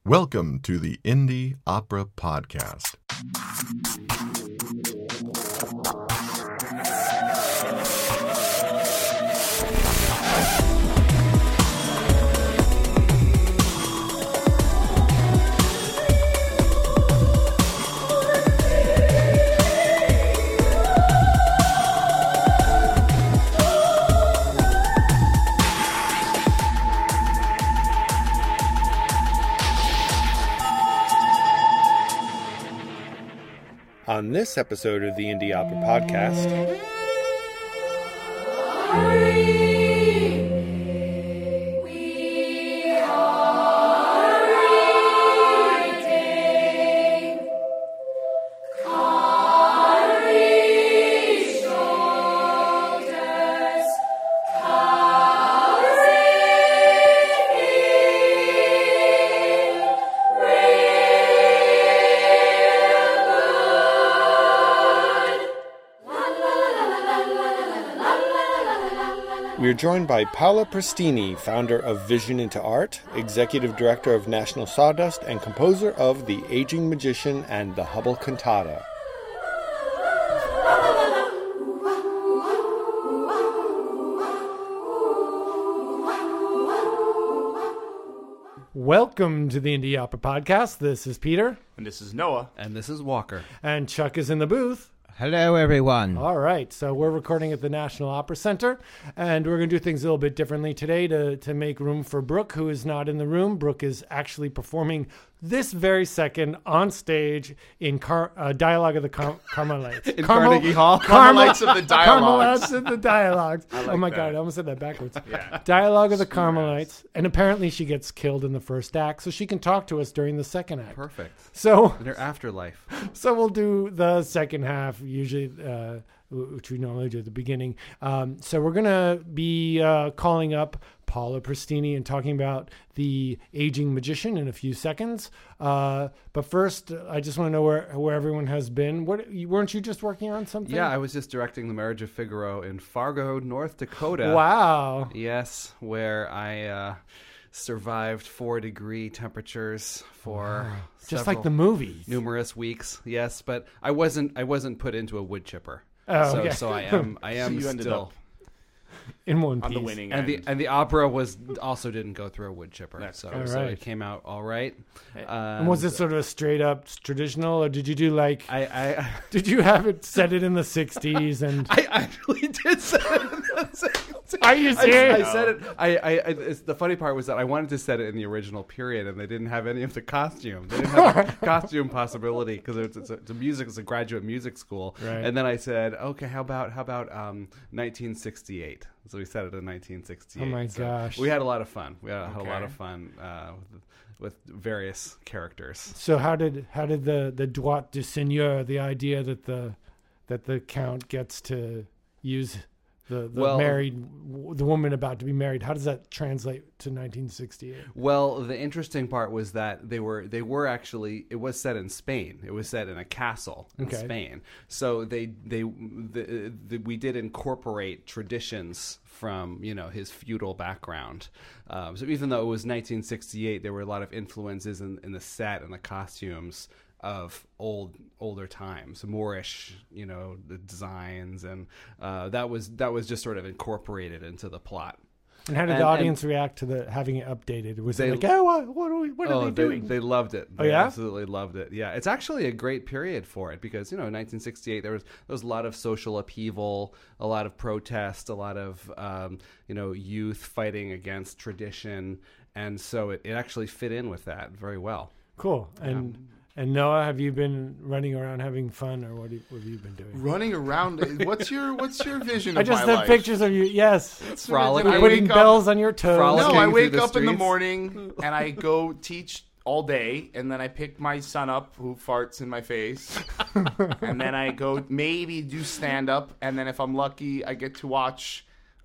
Welcome to the Indie Opera Podcast. On this episode of the Indie Opera Podcast, we are joined by Paola Prestini, founder of Vision into Art, executive director of National Sawdust, and composer of The Aging Magician and the Hubble Cantata. Welcome to the Indie Opera Podcast. This is Peter. And this is Noah. And this is Walker. And Chuck is in the booth. Hello, everyone. All right, so we're recording at the National Opera Center, and we're going to do things a little bit differently today to make room for Brooke, who is not in the room. Brooke is actually performing this very second on stage in Dialogue of the Carmelites. In Carnegie Hall? Carmelites of the Dialogues. Carmelites of the Dialogues. like Oh my that. God, I almost said that backwards. Yeah. Dialogue of the Carmelites. And apparently she gets killed in the first act, so she can talk to us during the second act. Perfect. So In their afterlife. So we'll do the second half, usually, which we normally do at the beginning. So we're going to be calling up Paola Prestini and talking about The Aging Magician in a few seconds. But first, I just want to know where everyone has been. Weren't you just working on something? Yeah, I was just directing The Marriage of Figaro in Fargo, North Dakota. Wow. Yes, where I survived 4-degree temperatures for Just like the movie. numerous weeks. Yes, but I wasn't put into a wood chipper. Oh, okay. So I am So you ended still up In one piece. on the winning and end. the opera also didn't go through a wood chipper. That's So, good. so Alright. it came out all right. And was it sort of a straight up traditional, or did you do like, I did you have it set it in the 60s? And I actually did set it in the 60s. Are you I serious? said it. It's, the funny part was that I wanted to set it in the original period, and they didn't have any of the costume. They didn't have the costume possibility because it's a graduate music school. Right. And then I said, okay, how about 1968? So we set it in 1968. Oh my So gosh. we had a lot of fun. We had a lot Okay. of fun with various characters. So how did the droit du seigneur, the idea that the count gets to use the woman about to be married, how does that translate to 1968? Well, the interesting part was that they were actually, it was set in Spain. It was set in a castle in Okay. Spain. So we did incorporate traditions from his feudal background. So even though it was 1968, there were a lot of influences in the set and the costumes of older times, Moorish, the designs, and that was just sort of incorporated into the plot. And how did the audience react to having it updated? Was they like, oh, what are they doing? They loved it. Oh, They yeah? absolutely loved it. Yeah, it's actually a great period for it because 1968 there was a lot of social upheaval, a lot of protest, a lot of youth fighting against tradition, and so it actually fit in with that very well. Cool. And Noah, have you been running around having fun, or what have you been doing? Running around. What's your vision of I just my have life? pictures of you. Yes, Frolicking. you're I putting wake up- bells on your toes. Frolicking. No, I through wake the up in the streets. morning and I go teach all day, and then I pick my son up who farts in my face, and then I go maybe do stand up, and then if I'm lucky, I get to watch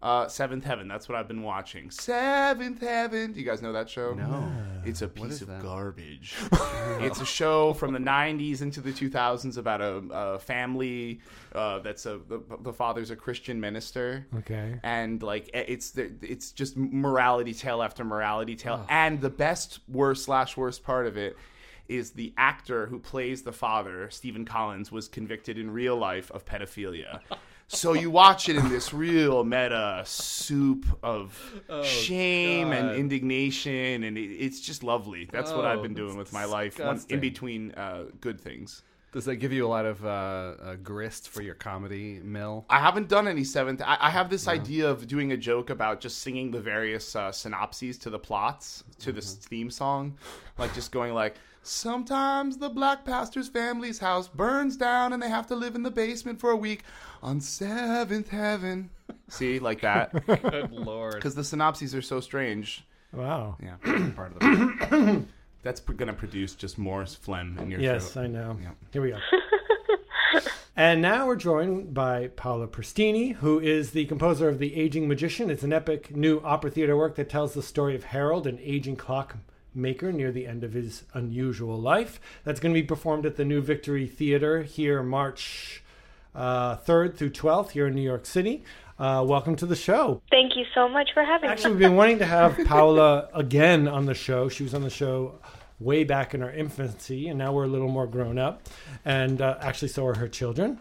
Seventh Heaven. That's what I've been watching. Seventh Heaven. Do you guys know that show? No. It's a piece of that? garbage. It's a show from the 90s into the 2000s about a family that's the father's a Christian minister. Okay. And like it's just morality tale after morality tale. And the best worst part of it is the actor who plays the father, Stephen Collins, was convicted in real life of pedophilia. So you watch it in this real meta soup of shame and indignation, and it's just lovely. That's what I've been doing with my life in between good things. Does that give you a lot of grist for your comedy mill? I haven't done any seventh. I have this idea of doing a joke about just singing the various synopses to the plots to this theme song, like just going like, sometimes the black pastor's family's house burns down and they have to live in the basement for a week on Seventh Heaven. See, like that. Good Lord. Because the synopses are so strange. Wow. Yeah, part of the That's going to produce just more phlegm in your throat. Yes, I know. Yeah. Here we go. And now we're joined by Paolo Prestini, who is the composer of The Aging Magician. It's an epic new opera theater work that tells the story of Harold, an aging clockmaker near the end of his unusual life. That's going to be performed at the New Victory Theater here March 3rd through 12th here in New York City. Welcome to the show. Thank you so much for having me. Actually, we've been wanting to have Paola again on the show. She was on the show way back in our infancy, and now we're a little more grown up. And actually, so are her children.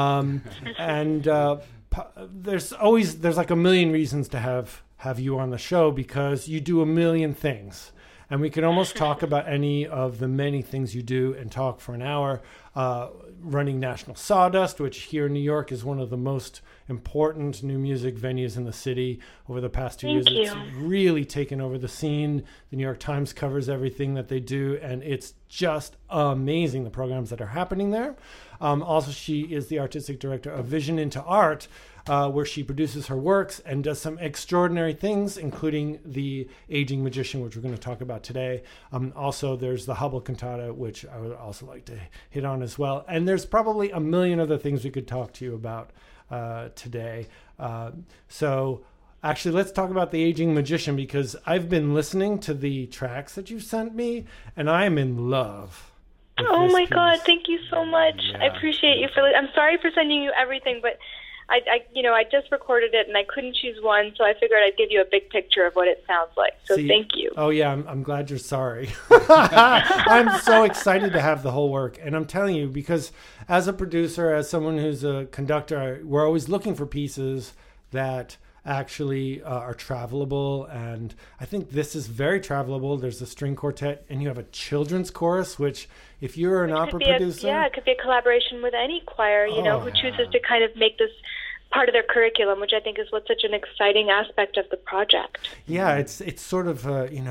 There's like a million reasons to have you on the show because you do a million things. And we could almost talk about any of the many things you do and talk for an hour. Running National Sawdust, which here in New York is one of the most important new music venues in the city over the past 2 years. Thank you. It's really taken over the scene. The New York Times covers everything that they do, and it's just amazing, the programs that are happening there. Also, she is the artistic director of Vision into Art, where she produces her works and does some extraordinary things, including The Aging Magician, which we're going to talk about today. Also, there's the Hubble Cantata, which I would also like to hit on as well. And there's probably a million other things we could talk to you about today. So actually, let's talk about The Aging Magician, because I've been listening to the tracks that you've sent me, and I am in love. Oh my God, thank you so much. I appreciate you I'm sorry for sending you everything, but I just recorded it and I couldn't choose one, so I figured I'd give you a big picture of what it sounds like. So thank you. Oh yeah, I'm glad you're sorry. I'm so excited to have the whole work, and I'm telling you, because as a producer, as someone who's a conductor, we're always looking for pieces that actually are travelable, and I think this is very travelable. There's a string quartet, and you have a children's chorus, which if you're an opera producer... it could be a collaboration with any choir, who chooses to kind of make this part of their curriculum, which I think is what's such an exciting aspect of the project. Yeah, it's sort of,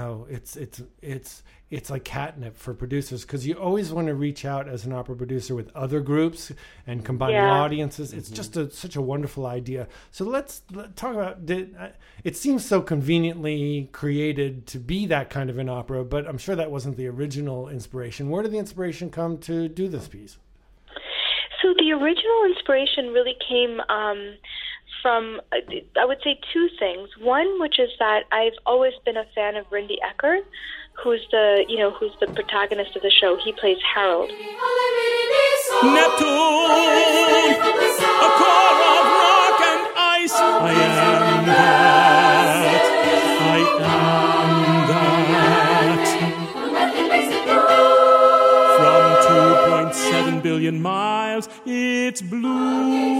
it's like catnip for producers, because you always want to reach out as an opera producer with other groups and combining audiences. It's just such a wonderful idea. So let's talk about it. Seems so conveniently created to be that kind of an opera, but I'm sure that wasn't the original inspiration. Where did the inspiration come to do this piece? So the original inspiration really came from, I would say, two things. One, which is that I've always been a fan of Rindy Eckert, who's the protagonist of the show. He plays Harold. Neptune, a core of rock and ice. I am that. From 2.7 billion miles, it's blue.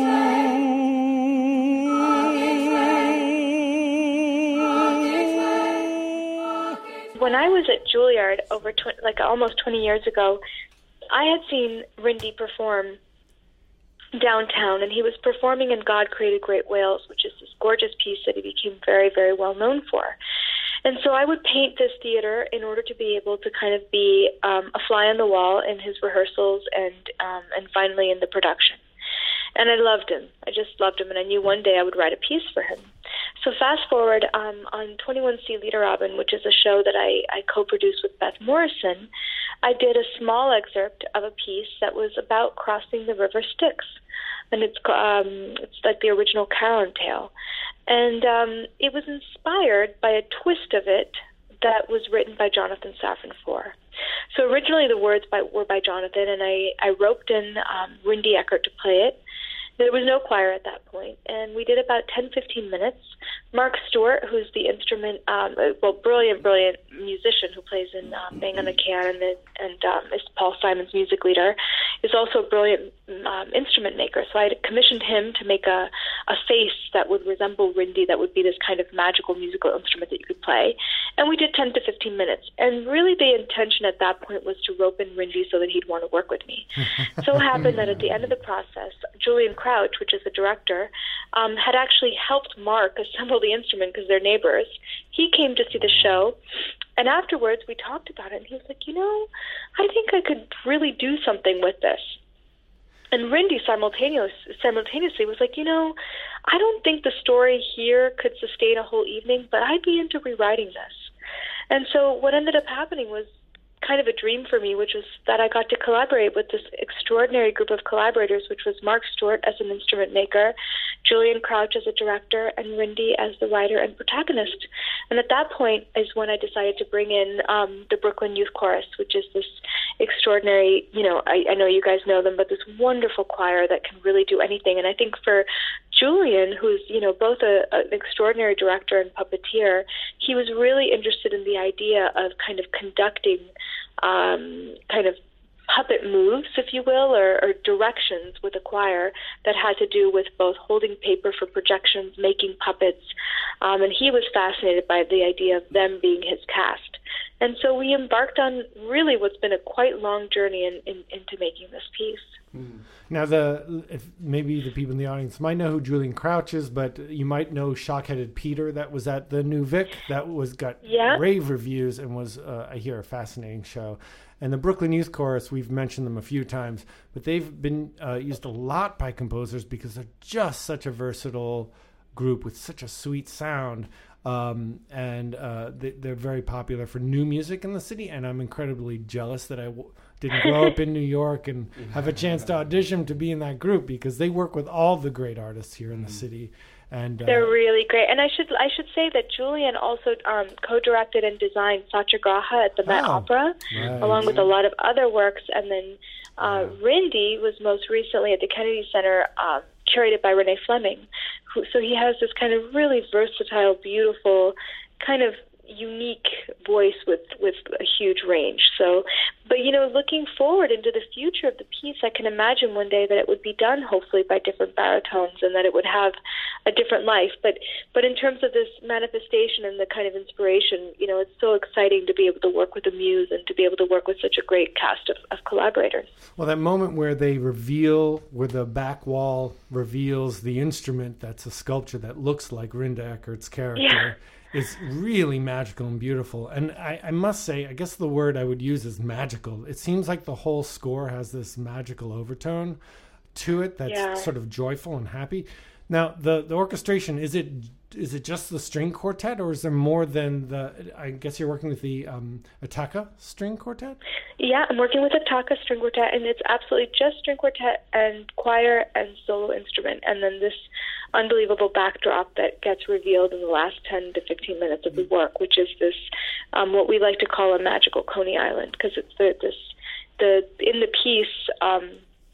When I was at Juilliard almost 20 years ago, I had seen Rindy perform downtown, and he was performing in God Created Great Wales, which is this gorgeous piece that he became very, very well known for. And so I would paint this theater in order to be able to kind of be a fly on the wall in his rehearsals and finally in the production. And I loved him. I just loved him, and I knew one day I would write a piece for him. So fast forward, on 21C Liederabend, which is a show that I co-produced with Beth Morrison, I did a small excerpt of a piece that was about crossing the River Styx. And it's like the original Charon tale. And it was inspired by a twist of it that was written by Jonathan Safran Foer. So originally the words were by Jonathan, and I roped in Rindy Eckert to play it. There was no choir at that point, and we did about 10-15 minutes. Mark Stewart, who's the instrument, brilliant musician who plays in Bang on the Can and is Paul Simon's music leader, is also a brilliant instrument maker. So I commissioned him to make a face that would resemble Rindy, that would be this kind of magical musical instrument that you could play. And we did 10 to 15 minutes. And really the intention at that point was to rope in Rindy so that he'd want to work with me. So it happened that at the end of the process, Julian Crouch, which is the director, had actually helped Mark assemble the instrument because they're neighbors. He came to see the show, and afterwards we talked about it, and he was like, I think I could really do something with this. And Rindy simultaneously was like, I don't think the story here could sustain a whole evening, but I'd be into rewriting this. And so what ended up happening was kind of a dream for me, which was that I got to collaborate with this extraordinary group of collaborators, which was Mark Stewart as an instrument maker, Julian Crouch as a director, and Rindy as the writer and protagonist. And at that point is when I decided to bring in the Brooklyn Youth Chorus, which is this extraordinary, I know you guys know them, but this wonderful choir that can really do anything. And I think for Julian, who's, both an extraordinary director and puppeteer, he was really interested in the idea of kind of conducting kind of puppet moves, if you will, or directions with a choir that had to do with both holding paper for projections, making puppets, and he was fascinated by the idea of them being his cast. And so we embarked on really what's been a quite long journey into making this piece. Now, maybe the people in the audience might know who Julian Crouch is, but you might know Shock-Headed Peter. That was at the New Vic. That got rave reviews and was, I hear, a fascinating show. And the Brooklyn Youth Chorus, we've mentioned them a few times, but they've been used a lot by composers because they're just such a versatile group with such a sweet sound. And they're very popular for new music in the city, and I'm incredibly jealous that I didn't grow up in New York and have a chance to audition to be in that group, because they work with all the great artists here in the city. And they're really great. And I should say that Julian also co-directed and designed Satyagraha at the Met Opera, along with a lot of other works. And then Rindy was most recently at the Kennedy Center, curated by Renee Fleming. So he has this kind of really versatile, beautiful, kind of unique voice with a huge range. So, but looking forward into the future of the piece, I can imagine one day that it would be done hopefully by different baritones and that it would have a different life. But in terms of this manifestation and the kind of inspiration, it's so exciting to be able to work with the muse and to be able to work with such a great cast of collaborators. Well, that moment where the back wall reveals the instrument that's a sculpture that looks like Rindy Eckert's character is really magical and beautiful. And I must say, I guess the word I would use is magical. It seems like the whole score has this magical overtone to it that's sort of joyful and happy. Now, the orchestration, is it just the string quartet, or is there more than I guess you're working with the Attaka string quartet? Yeah, I'm working with Attaka string quartet, and it's absolutely just string quartet and choir and solo instrument, and then this unbelievable backdrop that gets revealed in the last 10 to 15 minutes of the work, which is this, what we like to call a magical Coney Island, because it's in the piece,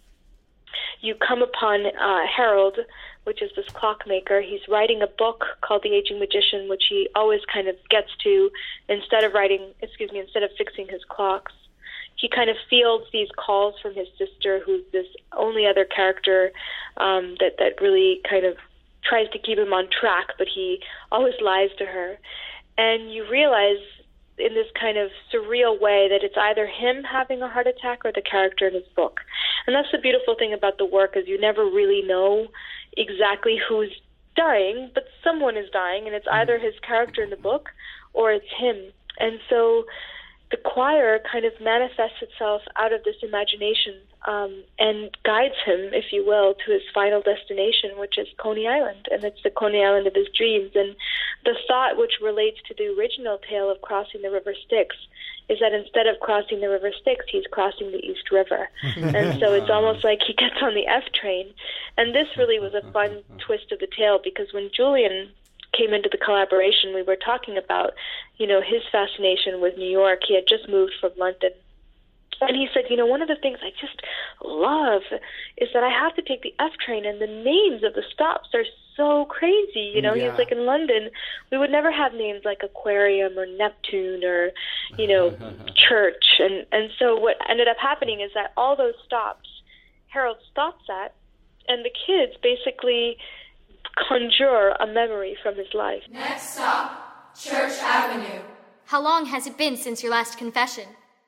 you come upon Harold, which is this clockmaker. He's writing a book called The Aging Magician, which he always kind of gets to, instead of fixing his clocks. He kind of fields these calls from his sister, who's this only other character that really kind of tries to keep him on track, but he always lies to her. And you realize in this kind of surreal way that it's either him having a heart attack or the character in his book. And that's the beautiful thing about the work, is you never really know exactly who's dying, but someone is dying, and it's either his character in the book or it's him. And so the choir kind of manifests itself out of this imagination and guides him, if you will, to his final destination, which is Coney Island, and it's the Coney Island of his dreams. And the thought, which relates to the original tale of crossing the River Styx, is that instead of crossing the River Styx, he's crossing the East River. And so it's almost like he gets on the F train. And this really was a fun twist of the tale, because when Julian came into the collaboration, we were talking about, his fascination with New York. He had just moved from London. And he said, one of the things I just love is that I have to take the F train, and the names of the stops are so crazy. He's like, in London, we would never have names like Aquarium or Neptune or, Church. And so what ended up happening is that all those stops, Harold stops at, and the kids basically conjure a memory from his life. Next stop, Church Avenue. How long has it been since your last confession?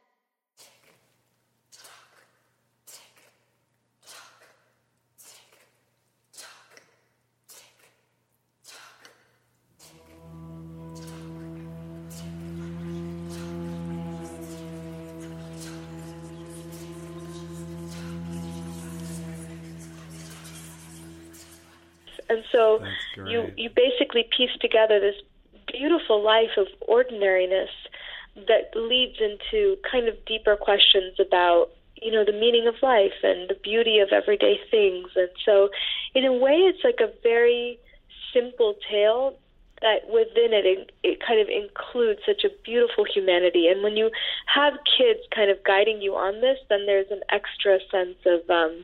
And so you basically piece together this beautiful life of ordinariness that leads into kind of deeper questions about, the meaning of life and the beauty of everyday things. And so in a way, it's like a very simple tale that within it kind of includes such a beautiful humanity. And when you have kids kind of guiding you on this, then there's an extra sense of,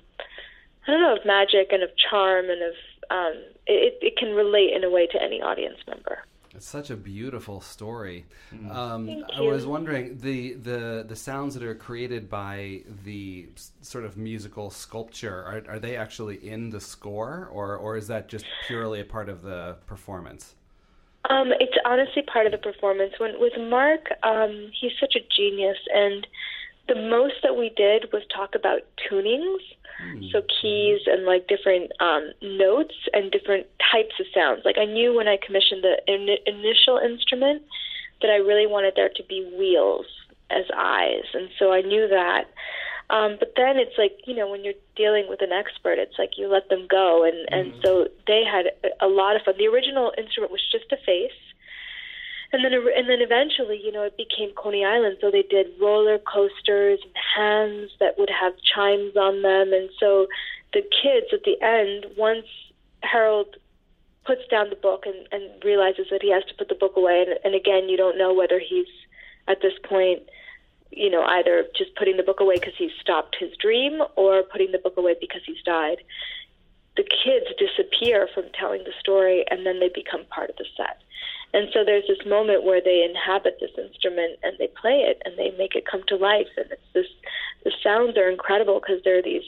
of magic and of charm and of, it can relate in a way to any audience member. It's such a beautiful story. Thank I was wondering, the sounds that are created by the sort of musical sculpture, are they actually in the score, or is that just purely a part of the performance? It's honestly part of the performance. With Mark, he's such a genius, and the most that we did was talk about tunings. So keys and like different notes and different types of sounds. Like I knew when I commissioned the initial instrument that I really wanted there to be wheels as eyes. And so I knew that. But then it's like, when you're dealing with an expert, it's like you let them go. And so they had a lot of fun. The original instrument was just a face. And then eventually, it became Coney Island. So they did roller coasters and hands that would have chimes on them. And so the kids at the end, once Harold puts down the book and realizes that he has to put the book away, and again, you don't know whether he's at this point, either just putting the book away because he's stopped his dream or putting the book away because he's died. The kids disappear from telling the story, and then they become part of the set. And so there's this moment where they inhabit this instrument and they play it and they make it come to life. And the sounds are incredible because there are these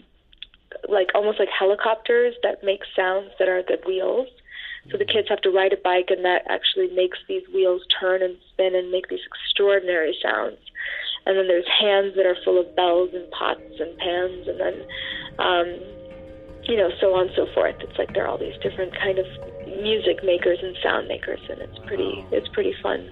almost like helicopters that make sounds that are the wheels. So the kids have to ride a bike, and that actually makes these wheels turn and spin and make these extraordinary sounds. And then there's hands that are full of bells and pots and pans, and then so on and so forth. It's like there are all these different kind of music makers and sound makers, and it's pretty fun.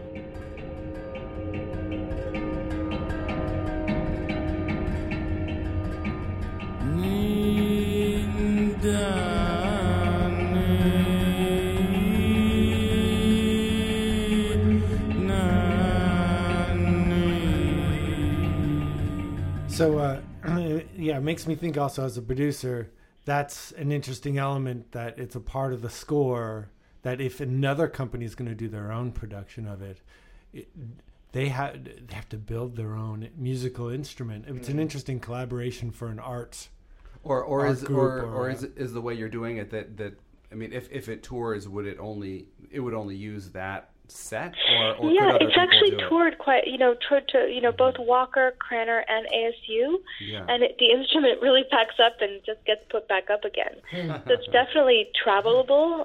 So, it makes me think also as a producer, that's an interesting element, that it's a part of the score, that if another company is going to do their own production of it, they have to build their own musical instrument. It's an interesting collaboration for an arts is group, is the way you're doing it that I mean, if it tours, would it would only use that set, or yeah, could other it's actually people do toured quite, toured to both Walker, Craner, and ASU, and the instrument really packs up and just gets put back up again. So it's definitely travelable.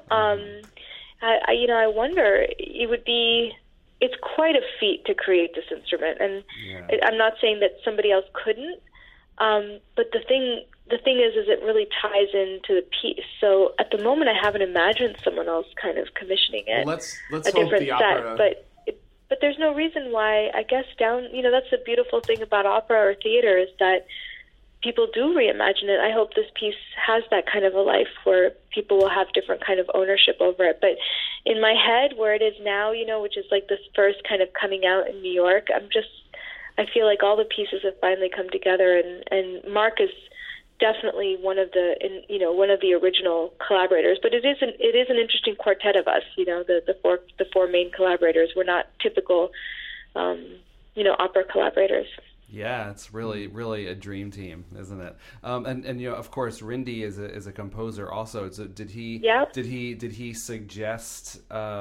I wonder, it's quite a feat to create this instrument, and I'm not saying that somebody else couldn't, but the thing is it really ties into the piece. So at the moment, I haven't imagined someone else kind of commissioning it. Well, let's a hope different the set, opera. but there's no reason why. I guess that's the beautiful thing about opera or theater, is that people do reimagine it. I hope this piece has that kind of a life where people will have different kind of ownership over it. But in my head, where it is now, which is like this first kind of coming out in New York, I feel like all the pieces have finally come together, and Mark is definitely one of the original collaborators. But it is an interesting quartet of us. The four main collaborators. We're not typical, opera collaborators. Yeah, it's really, really a dream team, isn't it? And of course, Rindy is a composer also. So did he suggest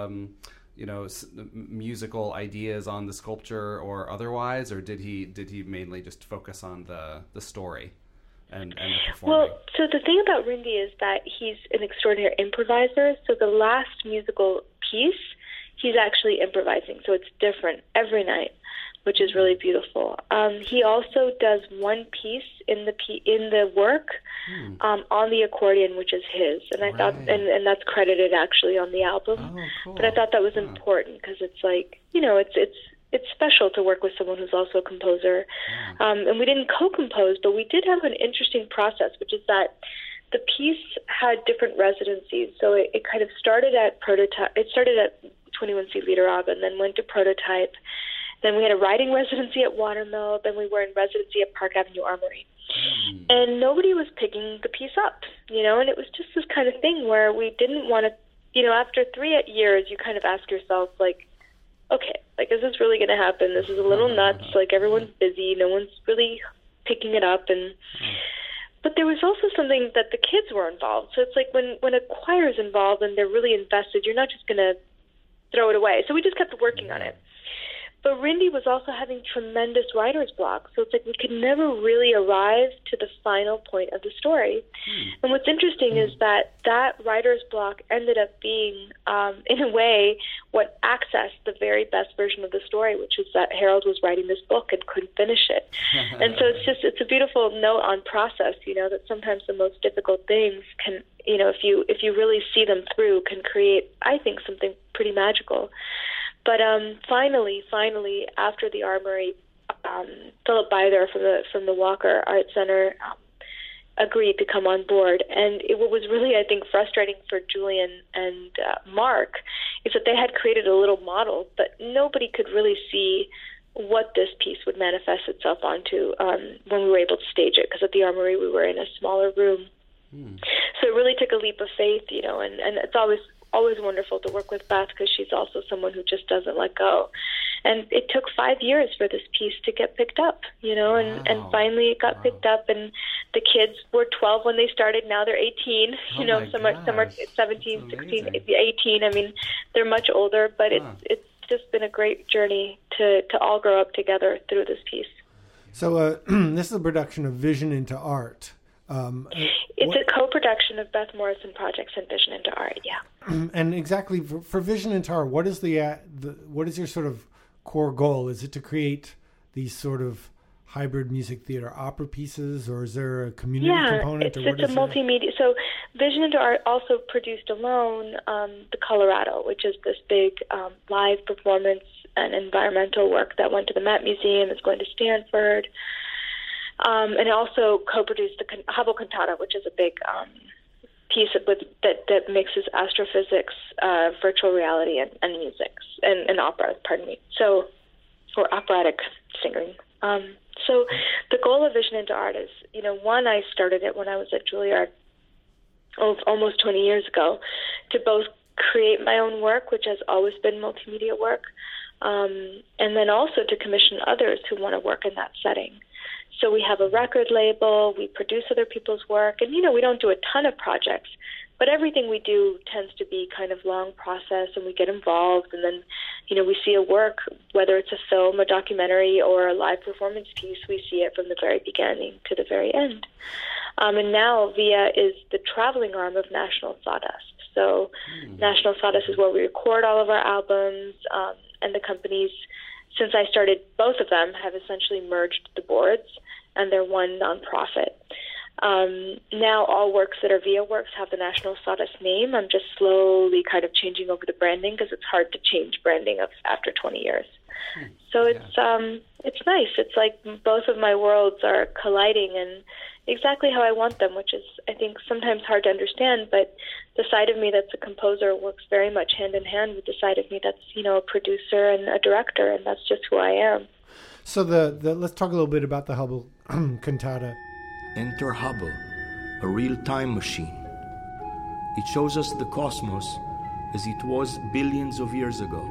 musical ideas on the sculpture or otherwise, or did he mainly just focus on the story and the performing? Well, so the thing about Rindy is that he's an extraordinary improviser. So the last musical piece, he's actually improvising. So it's different every night, which is really beautiful. He also does one piece in the work on the accordion, which is his, and I thought, and that's credited actually on the album. Oh, cool. But I thought that was important because it's like, it's special to work with someone who's also a composer. And we didn't co-compose, but we did have an interesting process, which is that the piece had different residencies. So it kind of started at prototype. It started at 21C Liederabend, and then went to prototype. Then we had a writing residency at Watermill. Then we were in residency at Park Avenue Armory. And nobody was picking the piece up, and it was just this kind of thing where we didn't want to, after 3 years, you kind of ask yourself, like, okay, like, is this really going to happen? This is a little nuts. Like, everyone's busy. No one's really picking it up. But there was also something that the kids were involved. So it's like when a choir is involved and they're really invested, you're not just going to throw it away. So we just kept working on it. But Rindy was also having tremendous writer's block. So it's like we could never really arrive to the final point of the story. And what's interesting is that writer's block ended up being, in a way, what accessed the very best version of the story, which is that Harold was writing this book and couldn't finish it. And so it's a beautiful note on process, that sometimes the most difficult things can, if you really see them through, can create, I think, something pretty magical. But finally, after the Armory, Philip Byther from the Walker Art Center agreed to come on board. And what was really, I think, frustrating for Julian and Mark is that they had created a little model, but nobody could really see what this piece would manifest itself onto when we were able to stage it, because at the Armory we were in a smaller room. So it really took a leap of faith, and it's always wonderful to work with Beth because she's also someone who just doesn't let go. And it took 5 years for this piece to get picked up, and finally it got picked up, and the kids were 12 when they started. Now they're 18, some are 17, 16, 18. I mean, they're much older, but it's just been a great journey to all grow up together through this piece. So this is a production of Vision into Art. It's a co-production of Beth Morrison Projects and Vision into Art, yeah. And exactly for Vision into Art, what is what is your sort of core goal? Is it to create these sort of hybrid music theater opera pieces, or is there a community component? It's a multimedia. So Vision into Art also produced alone the Colorado, which is this big live performance and environmental work that went to the Met Museum. It's going to Stanford. And it also co-produced the Hubble Cantata, which is a big piece that mixes astrophysics, virtual reality, and music, and opera, or operatic singing. So the goal of Vision into Art is, one, I started it when I was at Juilliard almost 20 years ago, to both create my own work, which has always been multimedia work, and then also to commission others who want to work in that setting. So we have a record label, we produce other people's work, and, we don't do a ton of projects, but everything we do tends to be kind of long process, and we get involved, and then, we see a work, whether it's a film, a documentary, or a live performance piece, we see it from the very beginning to the very end. And now VIA is the traveling arm of National Sawdust. So National Sawdust is where we record all of our albums, and the companies, since I started, both of them have essentially merged the boards, and they're one nonprofit. Now all works that are VIA works have the National Sawdust name. I'm just slowly kind of changing over the branding because it's hard to change branding after 20 years. So it's nice. It's like both of my worlds are colliding and exactly how I want them, which is, I think, sometimes hard to understand, but the side of me that's a composer works very much hand in hand with the side of me that's, a producer and a director, and that's just who I am. So let's talk a little bit about the Hubble Cantata. enter Hubble, a real time machine. It shows us the cosmos as it was billions of years ago.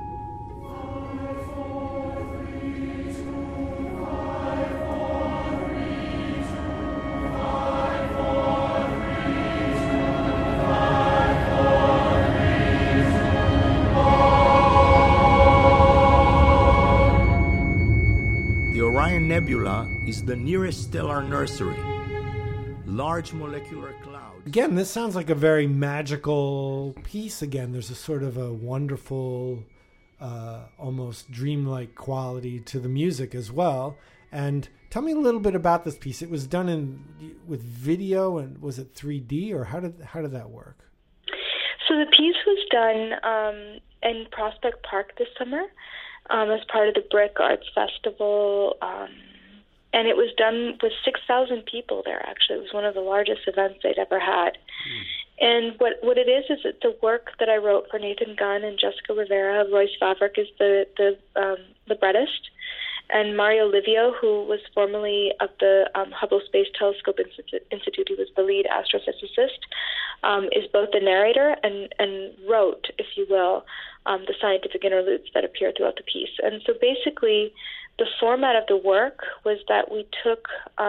The Orion Nebula is the nearest stellar nursery. Large molecular clouds. Again, this sounds like a very magical piece. Again, there's a sort of a wonderful, almost dreamlike quality to the music as well. And tell me a little bit about this piece. It was done with video, and was it 3D, or how did that work? So the piece was done in Prospect Park this summer as part of the Brick Arts Festival. And it was done with 6,000 people there, actually. It was one of the largest events they'd ever had. And what it is it's the work that I wrote for Nathan Gunn and Jessica Rivera. Royce Favreck is the librettist. And Mario Livio, who was formerly of the Hubble Space Telescope Institute, he was the lead astrophysicist, is both the narrator and wrote, if you will, the scientific interludes that appear throughout the piece. And so basically, the format of the work was that we took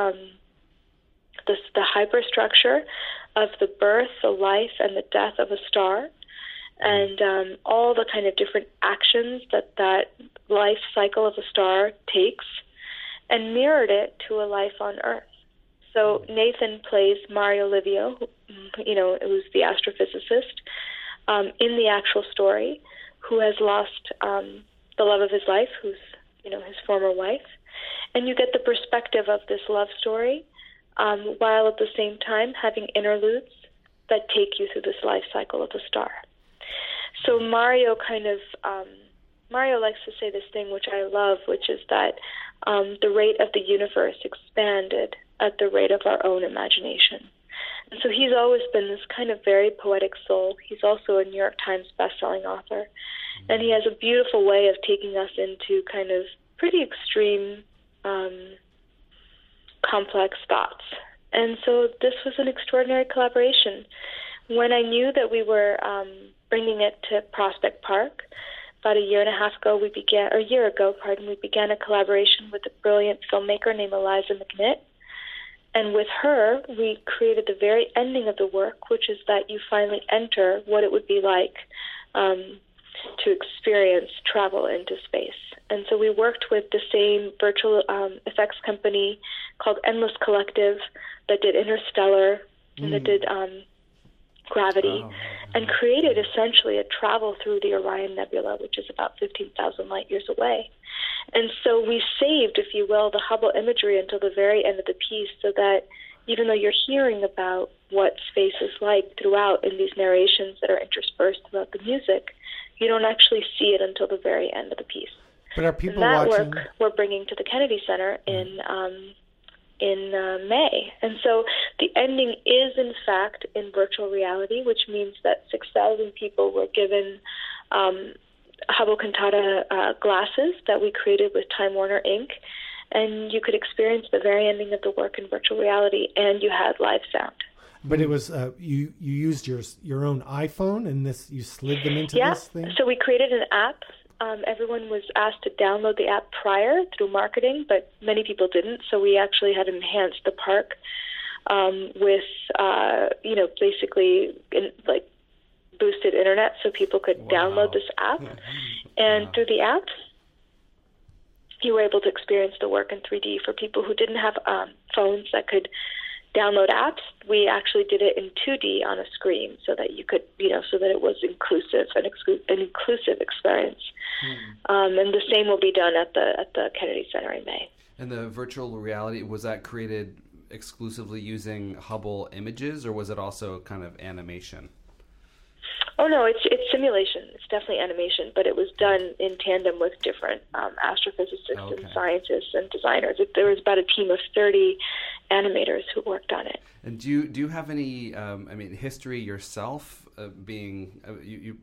the hyperstructure of the birth, the life, and the death of a star, and all the kind of different actions that life cycle of a star takes, and mirrored it to a life on Earth. So Nathan plays Mario Livio, who's the astrophysicist in the actual story, who has lost the love of his life, who's his former wife, and you get the perspective of this love story, while at the same time having interludes that take you through this life cycle of the star. So Mario likes to say this thing which I love, which is that the rate of the universe expanded at the rate of our own imagination. And so he's always been this kind of very poetic soul. He's also a New York Times bestselling author. And he has a beautiful way of taking us into kind of pretty extreme, complex thoughts. And so this was an extraordinary collaboration. When I knew that we were bringing it to Prospect Park, about a year ago, we began a collaboration with a brilliant filmmaker named Eliza McNitt. And with her, we created the very ending of the work, which is that you finally enter what it would be like to experience travel into space. And so we worked with the same virtual effects company called Endless Collective that did Interstellar and that did Gravity, and created essentially a travel through the Orion Nebula, which is about 15,000 light years away. And so we saved, if you will, the Hubble imagery until the very end of the piece, so that even though you're hearing about what space is like throughout in these narrations that are interspersed throughout the music, you don't actually see it until the very end of the piece. But are people and that watching? work we're bringing to the Kennedy Center in May. And so the ending is, in fact, in virtual reality, which means that 6,000 people were given Hubble Cantata glasses that we created with Time Warner Inc., and you could experience the very ending of the work in virtual reality, and you had live sound. But it was you used your own iPhone, and you slid them into this thing? So we created an app. Everyone was asked to download the app prior through marketing, but many people didn't. So we actually had enhanced the park with, basically boosted internet so people could download this app. And through the app, you were able to experience the work in 3D. For people who didn't have phones that could download apps, we actually did it in 2D on a screen so that you could, so that it was inclusive, an inclusive experience. And the same will be done at the Kennedy Center in May. And the virtual reality, was that created exclusively using Hubble images, or was it also kind of animation? Oh, no, it's simulation. It's definitely animation, but it was done in tandem with different astrophysicists and scientists and designers. There was about a team of 30 animators who worked on it. And do you have any, history yourself being,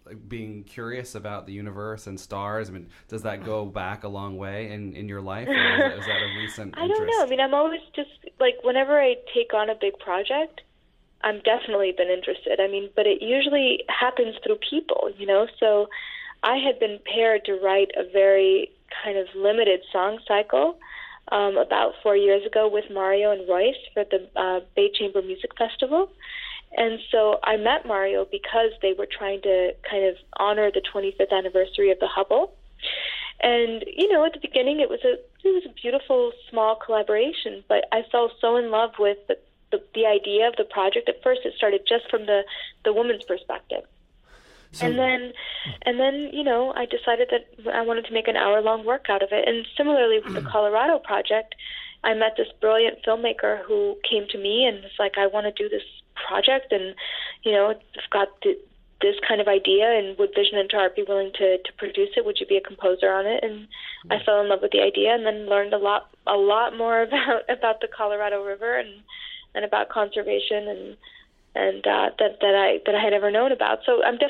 like being curious about the universe and stars? I mean, does that go back a long way in your life, or is that a recent interest? I don't know. I mean, I'm always just, like, whenever I take on a big project, I'm definitely been interested. I mean, but it usually happens through people, you know? So I had been paired to write a very kind of limited song cycle about 4 years ago with Mario and Royce for the Bay Chamber Music Festival. And so I met Mario because they were trying to kind of honor the 25th anniversary of the Hubble. And, you know, at the beginning it was a beautiful small collaboration, but I fell so in love with the idea of the project. At first it started just from the woman's perspective. So, and then, you know, I decided that I wanted to make an hour-long work out of it. And similarly with the Colorado project, I met this brilliant filmmaker who came to me and was like, I want to do this project, and, you know, I've got this kind of idea, and would Vision into Art be willing to produce it? Would you be a composer on it? And I fell in love with the idea, and then learned a lot more about the Colorado River and about conservation and that I had ever known about. So I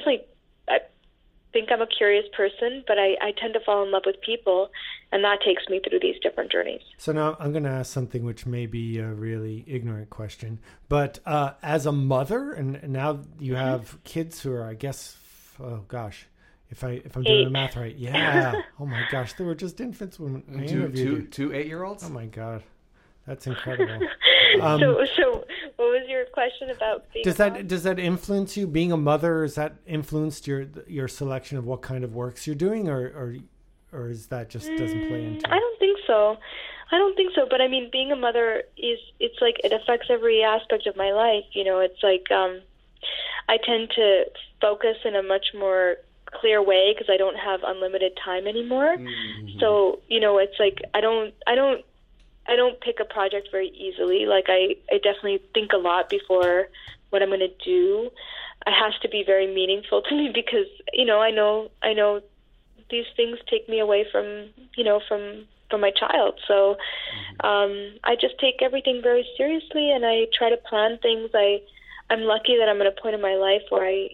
think I'm a curious person, but I tend to fall in love with people, and that takes me through these different journeys. So now I'm going to ask something which may be a really ignorant question, but as a mother, and now you have kids who are, I guess, oh gosh, if I'm doing the math right, yeah, oh my gosh, they were just infants when I interviewed two 8-year-olds. Oh my God, that's incredible. So what was your question about being does that influence you, being a mother? Has that influenced your selection of what kind of works you're doing, or is that just doesn't play into it? I don't think so. But I mean, being a mother it's like it affects every aspect of my life. You know, it's like I tend to focus in a much more clear way because I don't have unlimited time anymore. Mm-hmm. So, you know, it's like I don't pick a project very easily. Like I definitely think a lot before what I'm going to do. It has to be very meaningful to me because, you know, I know these things take me away from, you know, from my child. So I just take everything very seriously, and I try to plan things. I'm lucky that I'm at a point in my life where I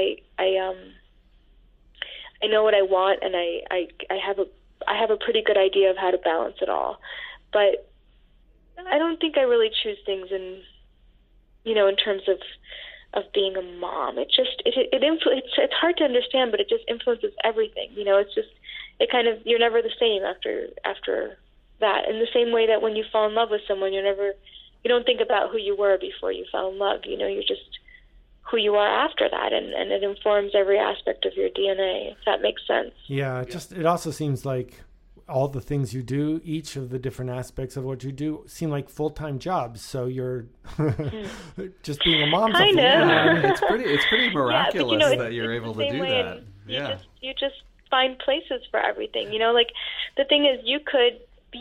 know what I want, and I have a pretty good idea of how to balance it all. But I don't think I really choose things in terms of being a mom. It's hard to understand, but it just influences everything. You know, you're never the same after that. In the same way that when you fall in love with someone, you don't think about who you were before you fell in love. You know, you're just who you are after that, and it informs every aspect of your DNA, if that makes sense. Yeah, it also seems like all the things you do, each of the different aspects of what you do, seem like full-time jobs. So you're just being a mom. I know. It's pretty miraculous that you're able to do that. Yeah. You just find places for everything. You know, like the thing is, you could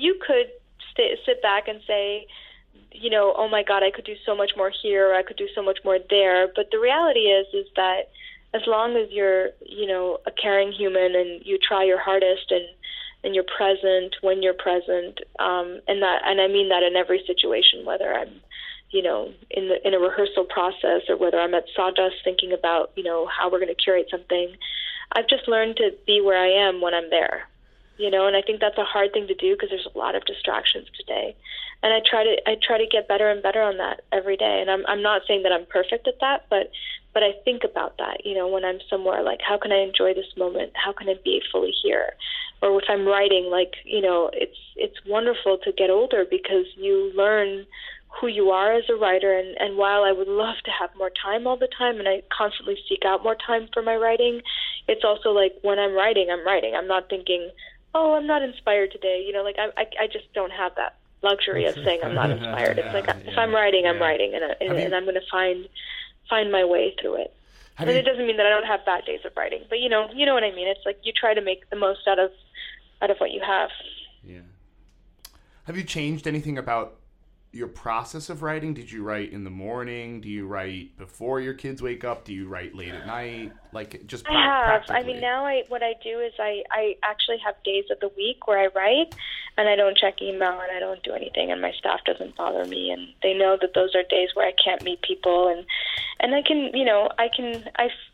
sit back and say, you know, oh my God, I could do so much more here, or I could do so much more there. But the reality is that as long as you're, you know, a caring human and you try your hardest and you're present when you're present, and I mean that in every situation, whether I'm, you know, in a rehearsal process or whether I'm at Sawdust thinking about, you know, how we're going to curate something. I've just learned to be where I am when I'm there, you know, and I think that's a hard thing to do because there's a lot of distractions today. And I try to get better and better on that every day. And I'm not saying that I'm perfect at that, but I think about that, you know, when I'm somewhere, like, how can I enjoy this moment? How can I be fully here? Or if I'm writing, like, you know, it's wonderful to get older because you learn who you are as a writer. And while I would love to have more time all the time, and I constantly seek out more time for my writing, it's also like when I'm writing. I'm not thinking, oh, I'm not inspired today. You know, like I just don't have that luxury of saying I'm not inspired. It's like if I'm writing, I'm writing, and I'm going to find my way through it. And it doesn't mean that I don't have bad days of writing, but you know what I mean. It's like you try to make the most out of what you have. Yeah. Have you changed anything about your process of writing? Did you write in the morning? Do you write before your kids wake up? Do you write late at night? Like just I have. practically? I mean, now what I do is I actually have days of the week where I write, and I don't check email and I don't do anything, and my staff doesn't bother me, and they know that those are days where I can't meet people, and I can, you know, I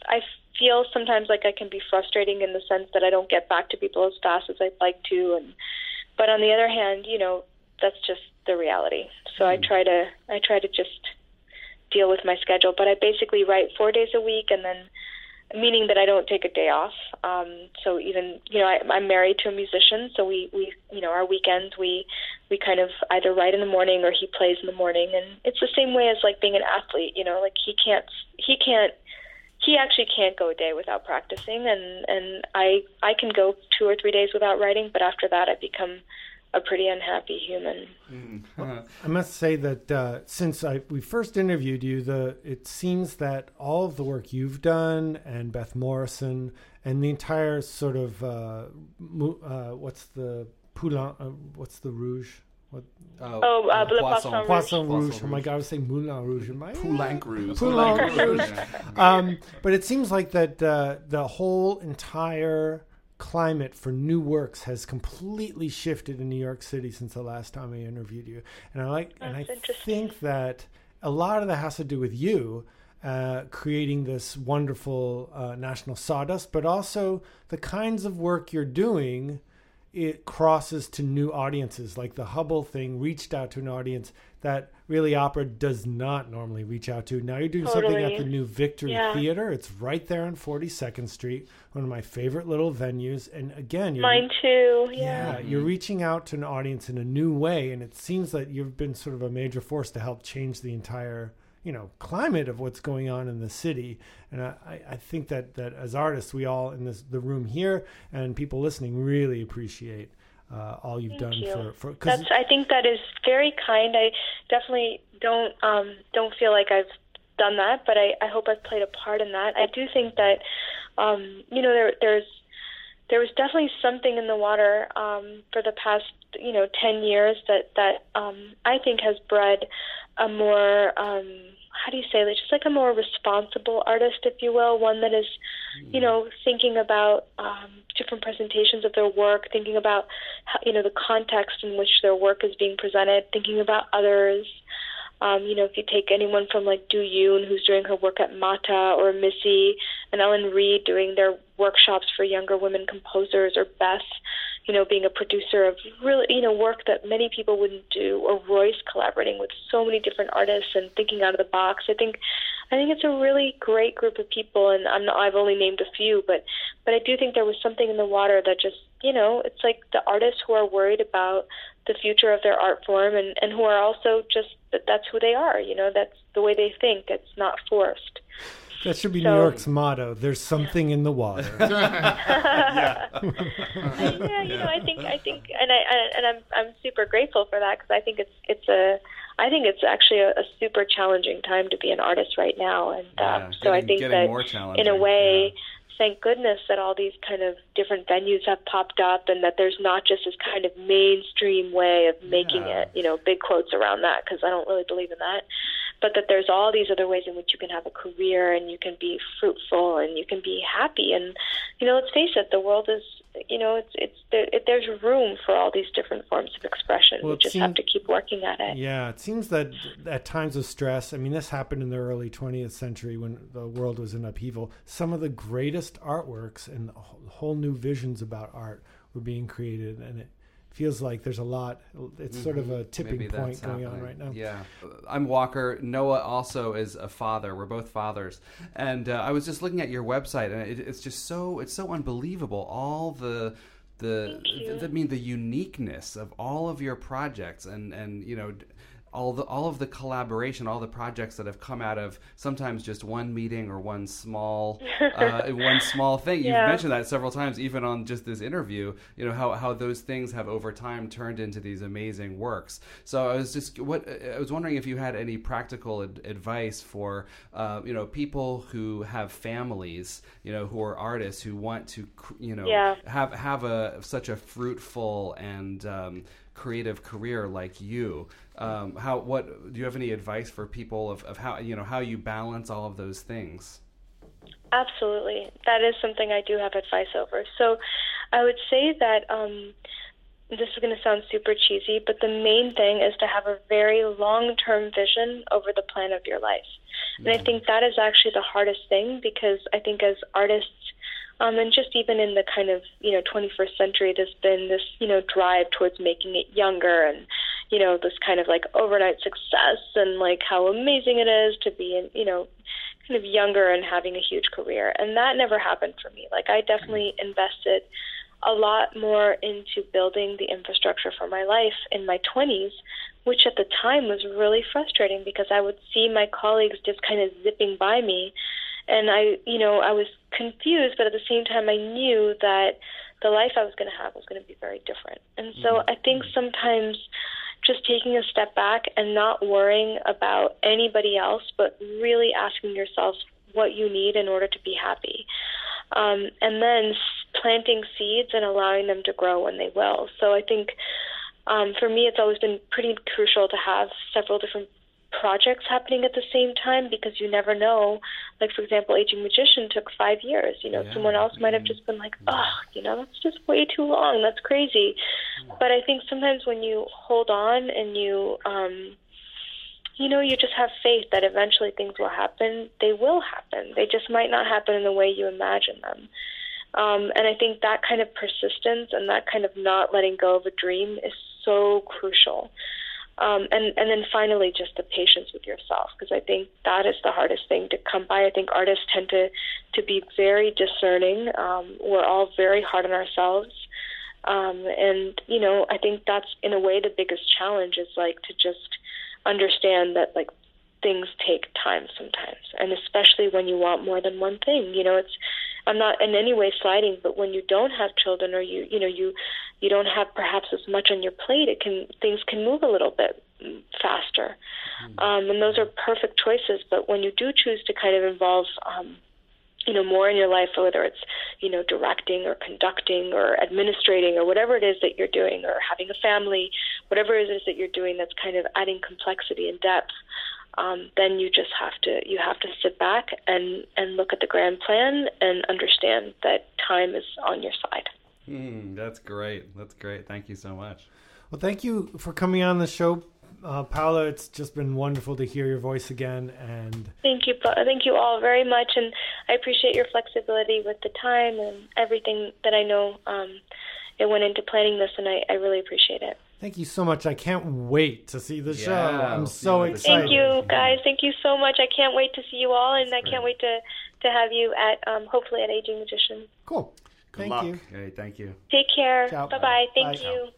feel sometimes like I can be frustrating in the sense that I don't get back to people as fast as I'd like to. But on the other hand, that's just the reality. So I try to just deal with my schedule. But I basically write 4 days a week, and then meaning that I don't take a day off. So even, I'm married to a musician, so we our weekends, we kind of either write in the morning or he plays in the morning. And it's the same way as like being an athlete, like he actually can't go a day without practicing. And I can go 2 or 3 days without writing, but after that I become a pretty unhappy human. I must say that since we first interviewed you, it seems that all of the work you've done and Beth Morrison and the entire sort of what's the Rouge? Poisson Rouge. Oh my God, I was saying Moulin Rouge. Poulenc Rouge. Poulenc Rouge. But it seems like that the whole entire climate for new works has completely shifted in New York City since the last time I interviewed you. And I think that a lot of that has to do with you creating this wonderful National Sawdust, but also the kinds of work you're doing. It crosses to new audiences. Like the Hubble thing reached out to an audience that really opera does not normally reach out to. Now you're doing something at the new Victory Theater. It's right there on 42nd Street, one of my favorite little venues. And again, mine too. Yeah, you're reaching out to an audience in a new way, and it seems that you've been sort of a major force to help change the entire climate of what's going on in the city. And I think that as artists, we all in the room here and people listening really appreciate all you've done for I think that is very kind. I definitely don't feel like I've done that, but I hope I've played a part in that. I do think that there was definitely something in the water for the past 10 years that I think has bred a more how do you say that? Just like a more responsible artist, if you will, one that is, thinking about different presentations of their work, thinking about how, the context in which their work is being presented, thinking about others. If you take anyone from like Du Yoon, who's doing her work at Mata, or Missy and Ellen Reed doing their workshops for younger women composers, or Beth, being a producer of really, work that many people wouldn't do, or Royce collaborating with so many different artists and thinking out of the box. I think it's a really great group of people, and I've only named a few, but I do think there was something in the water that just, it's like the artists who are worried about the future of their art form and who are also just that's who they are. That's the way they think. It's not forced. That should be New York's motto. There's something in the water. I think, and I'm super grateful for that, because I think it's actually a super challenging time to be an artist right now, and so I think that in a way, thank goodness that all these kind of different venues have popped up, and that there's not just this kind of mainstream way of making it, big quotes around that, because I don't really believe in that. But that there's all these other ways in which you can have a career, and you can be fruitful, and you can be happy. And, let's face it, the world is, there's room for all these different forms of expression. We just have to keep working at it. Yeah, it seems that at times of stress, this happened in the early 20th century when the world was in upheaval. Some of the greatest artworks and whole new visions about art were being created, and it feels like there's a lot. It's sort of a tipping point going on right now. Yeah. I'm Walker. Noah also is a father. We're both fathers. And I was just looking at your website, and it's just it's so unbelievable. All the uniqueness of all of your projects, and all of the collaboration, all the projects that have come out of sometimes just one meeting or one small thing. You've mentioned that several times, even on just this interview. How those things have over time turned into these amazing works. So I was wondering if you had any practical advice for people who have families, who are artists who want to have such a fruitful and creative career like you. Do you have any advice for people of how you balance all of those things? Absolutely. That is something I do have advice over. So I would say that this is going to sound super cheesy, but the main thing is to have a very long-term vision over the plan of your life. And I think that is actually the hardest thing, because I think as artists, and just even in the kind of, 21st century, there's been this, drive towards making it younger and, this kind of like overnight success and like how amazing it is to be, kind of younger and having a huge career. And that never happened for me. Like, I definitely invested a lot more into building the infrastructure for my life in my 20s, which at the time was really frustrating because I would see my colleagues just kind of zipping by me. And I was confused, but at the same time, I knew that the life I was going to have was going to be very different. And so I think sometimes just taking a step back and not worrying about anybody else, but really asking yourself what you need in order to be happy. And then planting seeds and allowing them to grow when they will. So I think for me, it's always been pretty crucial to have several different projects happening at the same time, because you never know. Like, for example, Aging Magician took 5 years. Someone else might have just been like, that's just way too long. That's crazy. But I think sometimes when you hold on and you just have faith that eventually things will happen, they will happen. They just might not happen in the way you imagine them. And I think that kind of persistence and that kind of not letting go of a dream is so crucial. And then finally, just the patience with yourself, because I think that is the hardest thing to come by. I think artists tend to be very discerning. We're all very hard on ourselves. And I think that's, in a way, the biggest challenge is, like, to just understand that, like, things take time sometimes, and especially when you want more than one thing. I'm not in any way sliding, but when you don't have children, or you don't have perhaps as much on your plate, things can move a little bit faster. And those are perfect choices. But when you do choose to kind of involve, more in your life, whether it's, directing or conducting or administrating or whatever it is that you're doing, or having a family, whatever it is that you're doing that's kind of adding complexity and depth, then you just have to sit back and look at the grand plan and understand that time is on your side. That's great. That's great. Thank you so much. Well, thank you for coming on the show, Paula. It's just been wonderful to hear your voice again. And thank you all very much, and I appreciate your flexibility with the time and everything that I know it went into planning this, and I really appreciate it. Thank you so much. I can't wait to see the show. I'm so excited. Thank you, guys. Thank you so much. I can't wait to see you all, and I can't wait to have you at hopefully at Aging Magician. Cool. Good luck. You. Hey, thank you. Take care. Ciao. Bye-bye. Thank Bye. you.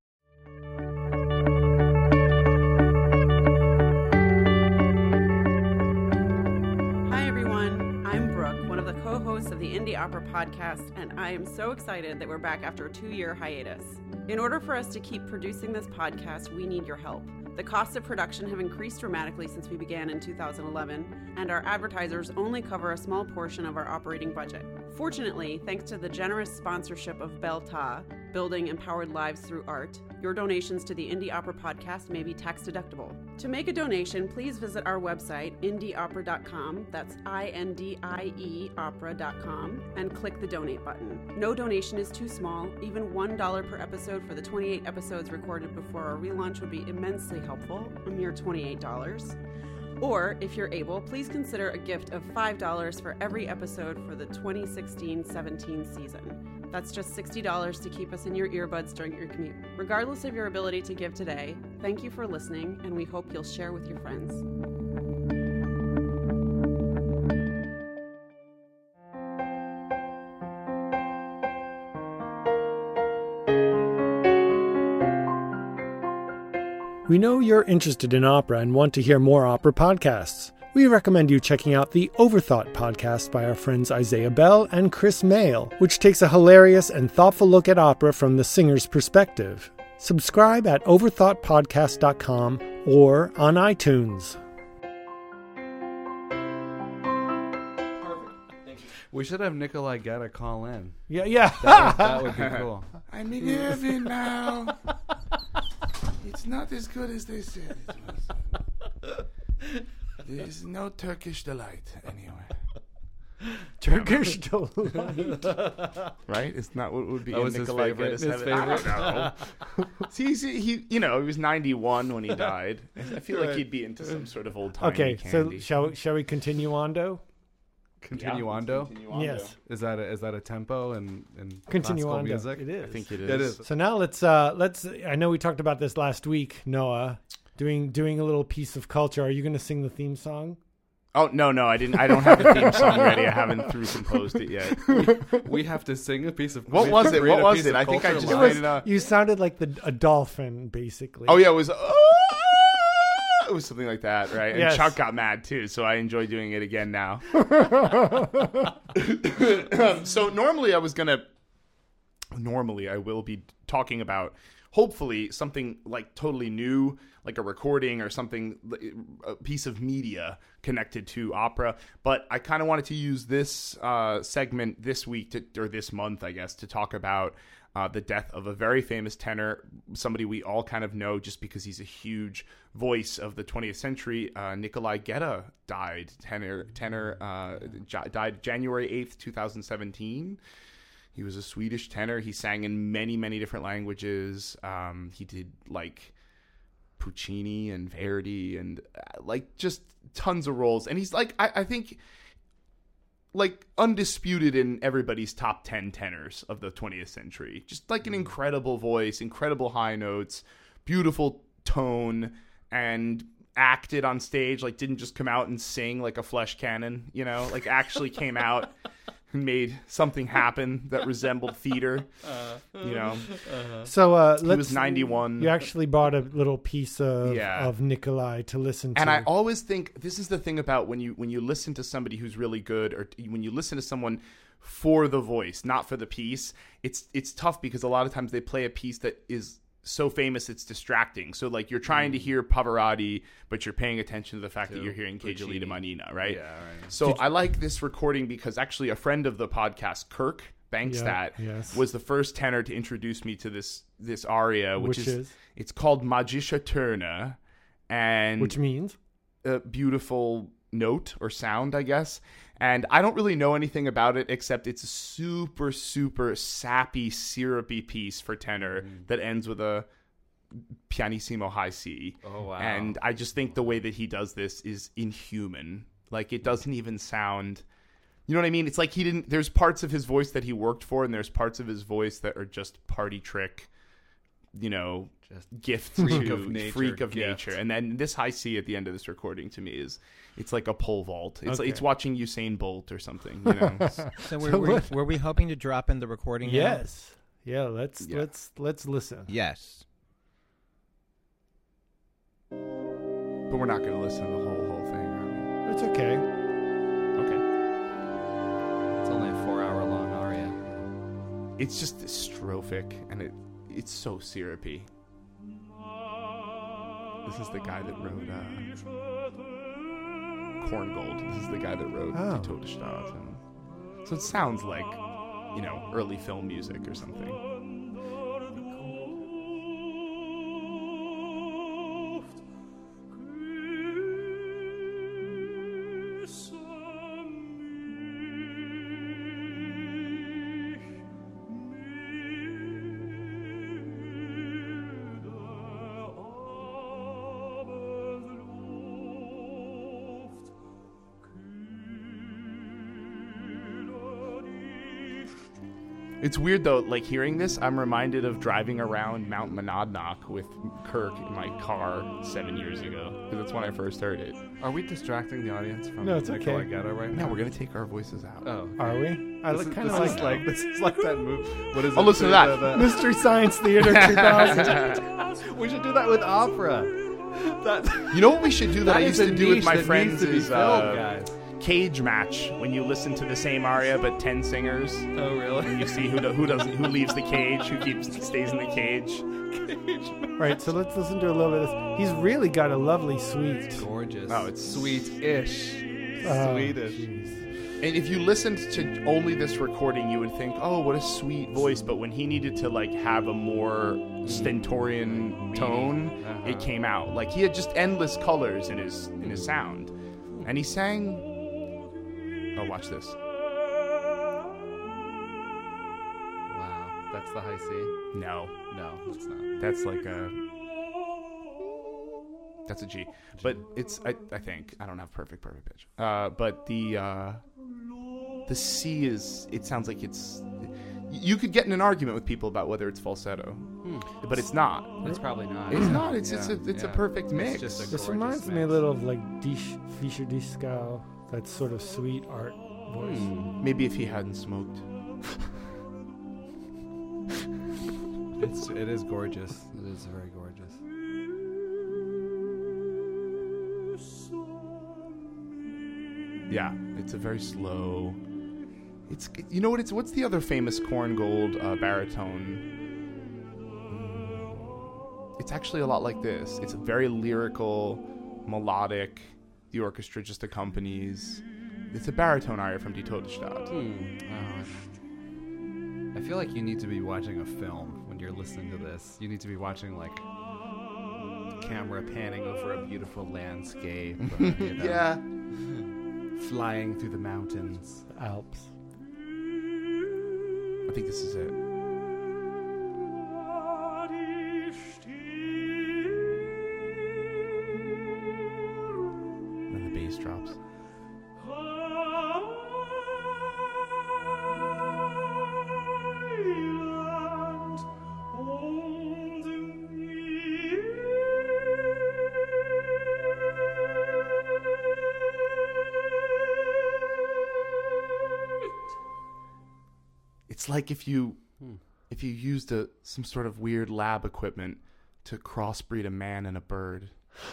Hi, everyone. I'm Brooke, one of the co-hosts of the Indie Opera Podcast, and I am so excited that we're back after a 2-year hiatus. In order for us to keep producing this podcast, we need your help. The costs of production have increased dramatically since we began in 2011, and our advertisers only cover a small portion of our operating budget. Fortunately, thanks to the generous sponsorship of Belta, Building Empowered Lives Through Art, your donations to the Indie Opera Podcast may be tax deductible. To make a donation, please visit our website, indieopera.com, that's INDIE opera.com, and click the donate button. No donation is too small. Even $1 per episode for the 28 episodes recorded before our relaunch would be immensely helpful, a mere $28. Or, if you're able, please consider a gift of $5 for every episode for the 2016-17 season. That's just $60 to keep us in your earbuds during your commute. Regardless of your ability to give today, thank you for listening, and we hope you'll share with your friends. We know you're interested in opera and want to hear more opera podcasts. We recommend you checking out the Overthought podcast by our friends Isaiah Bell and Chris Mayle, which takes a hilarious and thoughtful look at opera from the singer's perspective. Subscribe at overthoughtpodcast.com or on iTunes. We should have Nikolai Geta call in. Yeah. That would be cool. I'm in heaven now. It's not as good as they said it was. There's no Turkish delight anywhere. Turkish delight. Right? It's not what would be. That was his Nikolai favorite. Geddes heaven. I don't know. he he was 91 when he died. I feel like he'd be into some sort of old timey Okay, candy. so shall we continue on, though? Continuando? Yes. Is that a tempo in Continue classical on. music? It is. I think it is. It is. So now let's. I know we talked about this last week, Noah. Doing a little piece of culture. Are you going to sing the theme song? Oh no, I didn't. I don't have the theme song ready. I haven't composed it yet. We have to sing a piece of. What was it? What was it? I think I just made it up. You sounded like a dolphin, basically. Oh yeah, it was. It was something like that, right? And Yes. Chuck got mad too, so I enjoy doing it again now. So normally I will be talking about hopefully something like totally new, like a recording or something, a piece of media connected to opera. But I kind of wanted to use this segment this week or this month, I guess, to talk about the death of a very famous tenor, somebody we all kind of know just because he's a huge voice of the 20th century. Nikolai Geddes died. Tenor died January 8th, 2017. He was a Swedish tenor. He sang in many, many different languages. He did like Puccini and Verdi and like just tons of roles. And he's like, I think, like undisputed in everybody's top 10 tenors of the 20th century. Just like an incredible voice, incredible high notes, beautiful tone, and acted on stage, like didn't just come out and sing like a flesh cannon, like actually came out and made something happen that resembled theater, So he was 91. You actually brought a little piece of Nikolai to listen to. And I always think this is the thing about when you listen to somebody who's really good, or when you listen to someone for the voice, not for the piece, it's tough because a lot of times they play a piece that is so famous it's distracting. So like you're trying to hear Pavarotti, but you're paying attention to the fact that you're hearing Que Gelida Manina, right? Yeah, right. So I like this recording because actually a friend of the podcast, Kirk Bankstadt, was the first tenor to introduce me to this aria, which is it's called Magisha Turna, and which means a beautiful note or sound, I guess. And I don't really know anything about it except it's a super, super sappy, syrupy piece for tenor that ends with a pianissimo high C. Oh, wow. And I just think the way that he does this is inhuman. Like, it doesn't even sound... You know what I mean? It's like he didn't... There's parts of his voice that he worked for, and there's parts of his voice that are just party trick, just gift freak to of nature, freak of nature. And then this high C at the end of this recording to me it's like a pole vault. It's Okay. it's watching Usain Bolt or something. So were we hoping to drop in the recording? now? Yes. Yeah. Let's listen. Yes. But we're not going to listen to the whole thing, are we? It's okay. Okay. It's only a 4-hour-long aria. It's just strophic, and it's so syrupy. This is the guy that wrote Korngold. This is the guy that wrote Die Todesstaat. So it sounds like, early film music or something. It's weird though, like hearing this, I'm reminded of driving around Mount Monadnock with Kirk in my car 7 years ago, because that's when I first heard it. Are we distracting the audience from No, it's Nikolai okay. Geddes right now? No, we're gonna take our voices out. Oh, Are we? I look kind of like this is like that movie. What is I'll it? listen to that. Mystery Science Theater 2000. We should do that with opera. You know what we should do that I used is to a do with niche my that friends needs to be is filled, guys. cage match, when you listen to the same aria but 10 singers. Oh, really? And you see who leaves the cage, who stays in the cage. Right, so let's listen to a little bit of this. He's really got a lovely suite. Gorgeous. Oh, it's sweet-ish. Swedish. And if you listened to only this recording, you would think, oh, what a sweet voice. But when he needed to like have a more stentorian tone, it came out. Like he had just endless colors in his sound. And he sang... Oh, watch this. That's the high C. No, that's not. That's like that's a G. But it's I think I don't have perfect pitch. But the C is. It sounds like it's. You could get in an argument with people about whether it's falsetto, but it's not. It's probably not. It's not. It's a perfect mix. This reminds me a little of like Fischer Dieskau, that sort of sweet art voice. Maybe if he hadn't smoked. It is gorgeous. It is very gorgeous. Yeah, it's a very slow. It's what's the other famous Korngold baritone? It's actually a lot like this. It's very lyrical, melodic. The orchestra just accompanies. It's a baritone aria from Die Todesstadt. I feel like you need to be watching a film when you're listening to this. You need to be watching like camera panning over a beautiful landscape. Yeah. Flying through the mountains. The Alps. I think this is it. And the bass drops. It's like if you used some sort of weird lab equipment to crossbreed a man and a bird,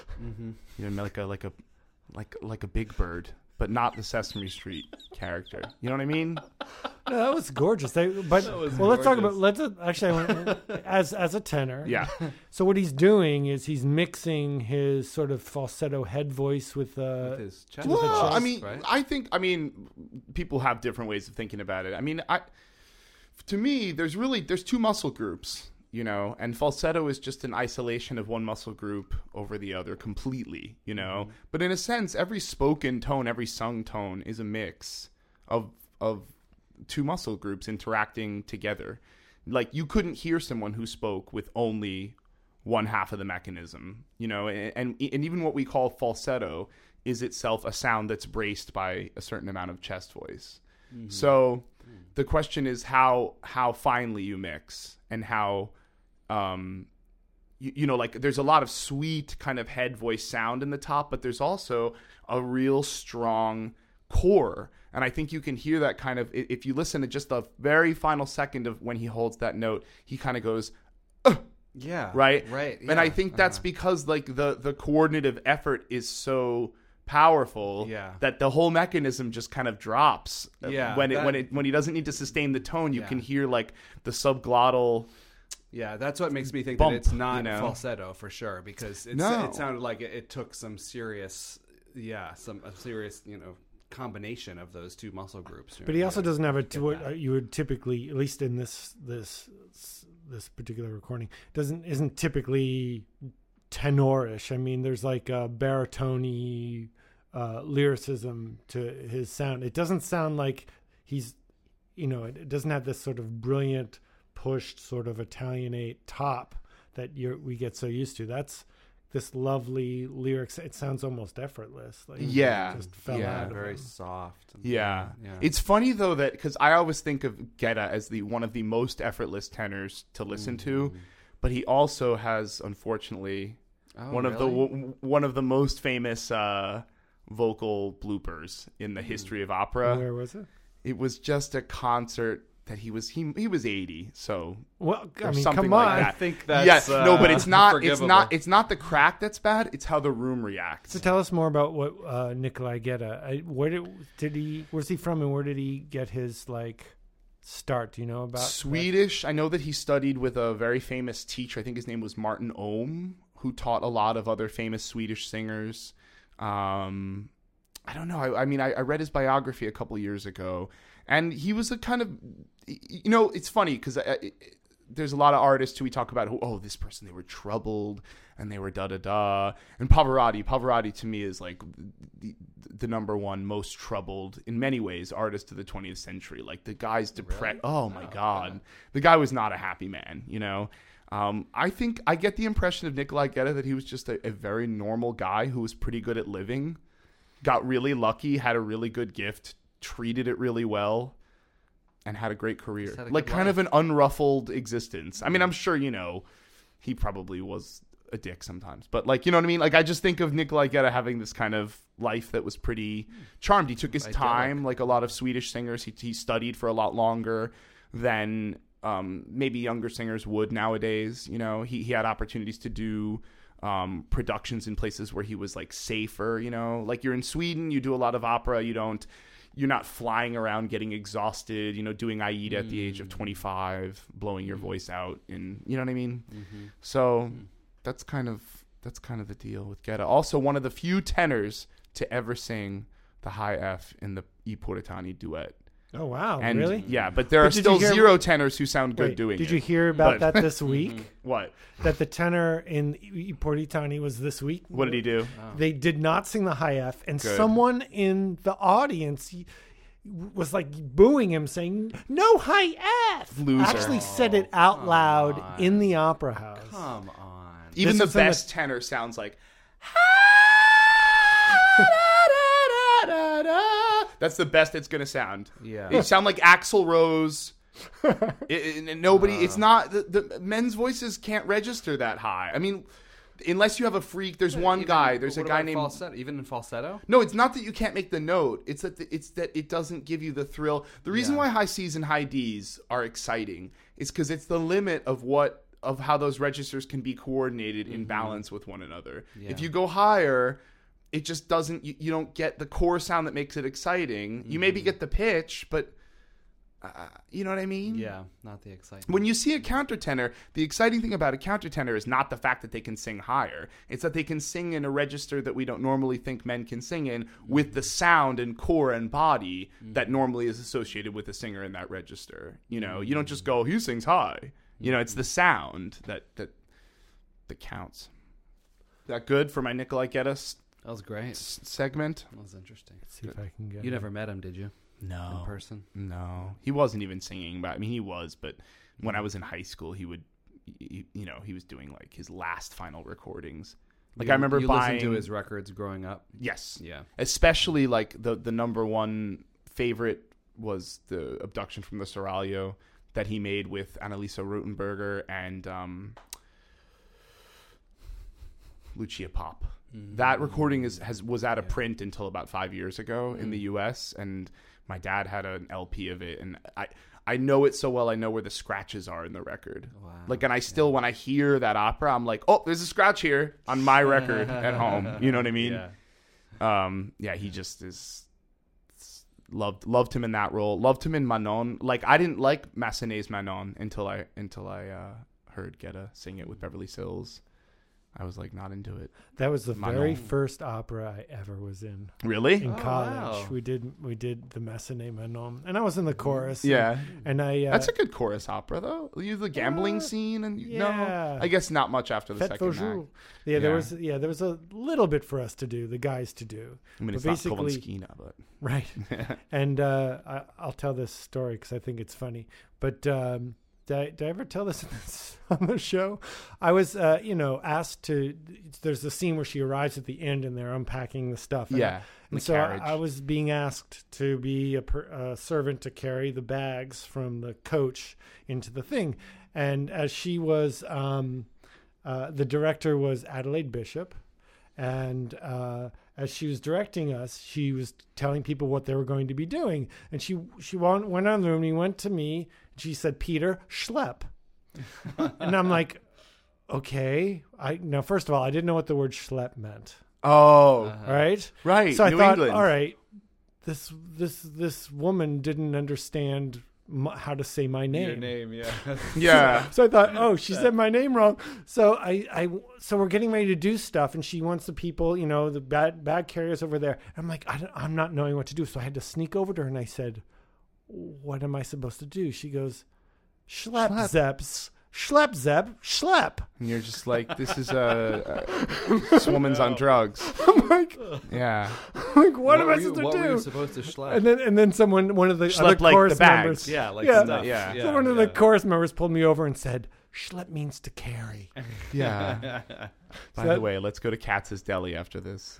like a big bird, but not the Sesame Street character. You know what I mean? No, that was gorgeous. Let's talk about as a tenor. Yeah. So what he's doing is he's mixing his sort of falsetto head voice with his chest. Well, right? I think people have different ways of thinking about it. To me, there's two muscle groups, and falsetto is just an isolation of one muscle group over the other completely, Mm-hmm. But in a sense, every spoken tone, every sung tone is a mix of two muscle groups interacting together. Like you couldn't hear someone who spoke with only one half of the mechanism, and even what we call falsetto is itself a sound that's braced by a certain amount of chest voice. Mm-hmm. So the question is how finely you mix and how, like there's a lot of sweet kind of head voice sound in the top, but there's also a real strong core. And I think you can hear that kind of, if you listen to just the very final second of when he holds that note, he kind of goes, yeah, right. Yeah. And I think that's because like the coordinative effort is so powerful that the whole mechanism just kind of drops. When he doesn't need to sustain the tone, you can hear like the subglottal. Yeah, that's what makes me think bump, that it's not falsetto for sure, because it sounded like it took some serious, combination of those two muscle groups. But he also doesn't have what you would typically, at least in this particular recording, isn't typically tenorish. I mean, there's like a baritone lyricism to his sound. It doesn't sound like he's, it doesn't have this sort of brilliant pushed sort of Italianate top that we get so used to. That's this lovely lyrics. It sounds almost effortless. Like it just fell out. Very soft. Yeah. It's funny though that because I always think of Gedda as one of the most effortless tenors to listen to, but he also has, unfortunately, one of the most famous vocal bloopers in the history of opera. Where was it? It was just a concert that he was 80, so something come like on. That. I think that's but it's not. forgivable. It's not the crack that's bad. It's how the room reacts. So tell us more about what Nikolai Gedda. Where's he from, and where did he get his start? Do you know about Swedish? I know that he studied with a very famous teacher. I think his name was Martin Ohm, who taught a lot of other famous Swedish singers. I don't know. I read his biography a couple of years ago, and he was a kind of, it's funny because there's a lot of artists who we talk about who, this person, they were troubled and they were da-da-da. And Pavarotti to me is like the number one most troubled, in many ways, artist of the 20th century. Like, the guy's depressed. Really? Oh my God. Yeah. The guy was not a happy man, you know? I think I get the impression of Nikolai Gedda that he was just a very normal guy who was pretty good at living, got really lucky, had a really good gift, treated it really well, and had a great career. Like, kind of an unruffled existence. I mean, I'm sure, you know, he probably was a dick sometimes, but, like, you know what I mean? Like, I just think of Nikolai Gedda having this kind of life that was pretty charmed. He took his time, like a lot of Swedish singers. He studied for a lot longer than maybe younger singers would nowadays. You know, he had opportunities to do productions in places where he was, like, safer, you know, like, you're in Sweden, you do a lot of opera, you're not flying around getting exhausted, you know, doing Aida at the age of 25, blowing your voice out, and you know what I mean? So that's kind of the deal with Gedda. Also, one of the few tenors to ever sing the high F in the I Puritani duet. Oh, wow. And, really? Yeah, but there are still zero tenors who sound good doing it. Did you hear about that this week? What? That the tenor in I Puritani was this week. What did he do? They did not sing the high F, and Good. someone in the audience was like booing him, saying, "No high F!" Loser. Actually said it out loud in the opera house. Come on. Even the best tenor sounds like... That's the best it's going to sound. Yeah. It sound like Axl Rose. Nobody, it's not, the men's voices can't register that high. I mean, unless you have a freak, there's one guy, there's a guy named... Falsetto? Even in falsetto? No, it's not that you can't make the note. It's that it doesn't give you the thrill. The reason why high C's and high D's are exciting is because it's the limit of how those registers can be coordinated in balance with one another. Yeah. If you go higher, it just doesn't, you don't get the core sound that makes it exciting. You maybe get the pitch, but you know what I mean? Yeah, not the excitement. When you see a countertenor, the exciting thing about a countertenor is not the fact that they can sing higher. It's that they can sing in a register that we don't normally think men can sing in, with the sound and core and body that normally is associated with a singer in that register. You know, you don't just go, he sings high. You know, it's the sound that counts. Is that good for my Nikolai Gedda That was great. Segment? That was interesting. Let's see if I can get You never met him, did you? No. In person? No. He wasn't even singing, but I mean, he was, but when I was in high school, he was doing like his last final recordings. Like, I remember buying... listened to his records growing up? Yes. Yeah. Especially like the number one favorite was the Abduction from the Seraglio that he made with Annalisa Rothenberger and Lucia Pop. That recording was out of print until about 5 years ago in the U.S., and my dad had an LP of it, and I know it so well. I know where the scratches are in the record. Wow. Like, and I still, when I hear that opera, I'm like, oh, there's a scratch here on my record at home. You know what I mean? Yeah. He just is loved him in that role. Loved him in Manon. Like, I didn't like Massenet's Manon until I heard Gedda sing it with Beverly Sills. I was like not into it. That was the very first opera I ever was in. Really? In college, wow. we did the Massenet Manon, and I was in the chorus. Yeah, and I that's a good chorus opera though. You the gambling scene and no, I guess not much after the second act. Yeah, there was a little bit for us to do, the guys to do. I mean, it's not Kolonskina, but right. And I'll tell this story because I think it's funny, but. Did I ever tell this on the show? I was, asked to. There's a scene where she arrives at the end and they're unpacking the stuff. And so I was being asked to be a servant to carry the bags from the coach into the thing. And as she was, the director was Adelaide Bishop, and as she was directing us, she was telling people what they were going to be doing. And she went on the room. He went to me. She said, "Peter, schlep." And I'm like, okay. Now, first of all, I didn't know what the word schlep meant. Oh, right. So I thought, all right, this woman didn't understand how to say my name. Your name, yeah. Yeah. So I thought, she said my name wrong. So so we're getting ready to do stuff, and she wants the people, the bag carriers over there. I'm like, I'm not knowing what to do. So I had to sneak over to her, and I said, "What am I supposed to do?" She goes, "Schlep, Zeps." Schlepp, Zeb, schlepp. And you're just like, this is this woman's on drugs. I'm like, yeah. Like, what am I supposed to do? What were you supposed to schlep? And then one of the Schlepp, other like chorus the bags. members, Yeah, like yeah, stuff. Yeah. Yeah, so one of the chorus members pulled me over and said, "Schlepp means to carry." Yeah. By that- the way, let's go to Katz's Deli after this.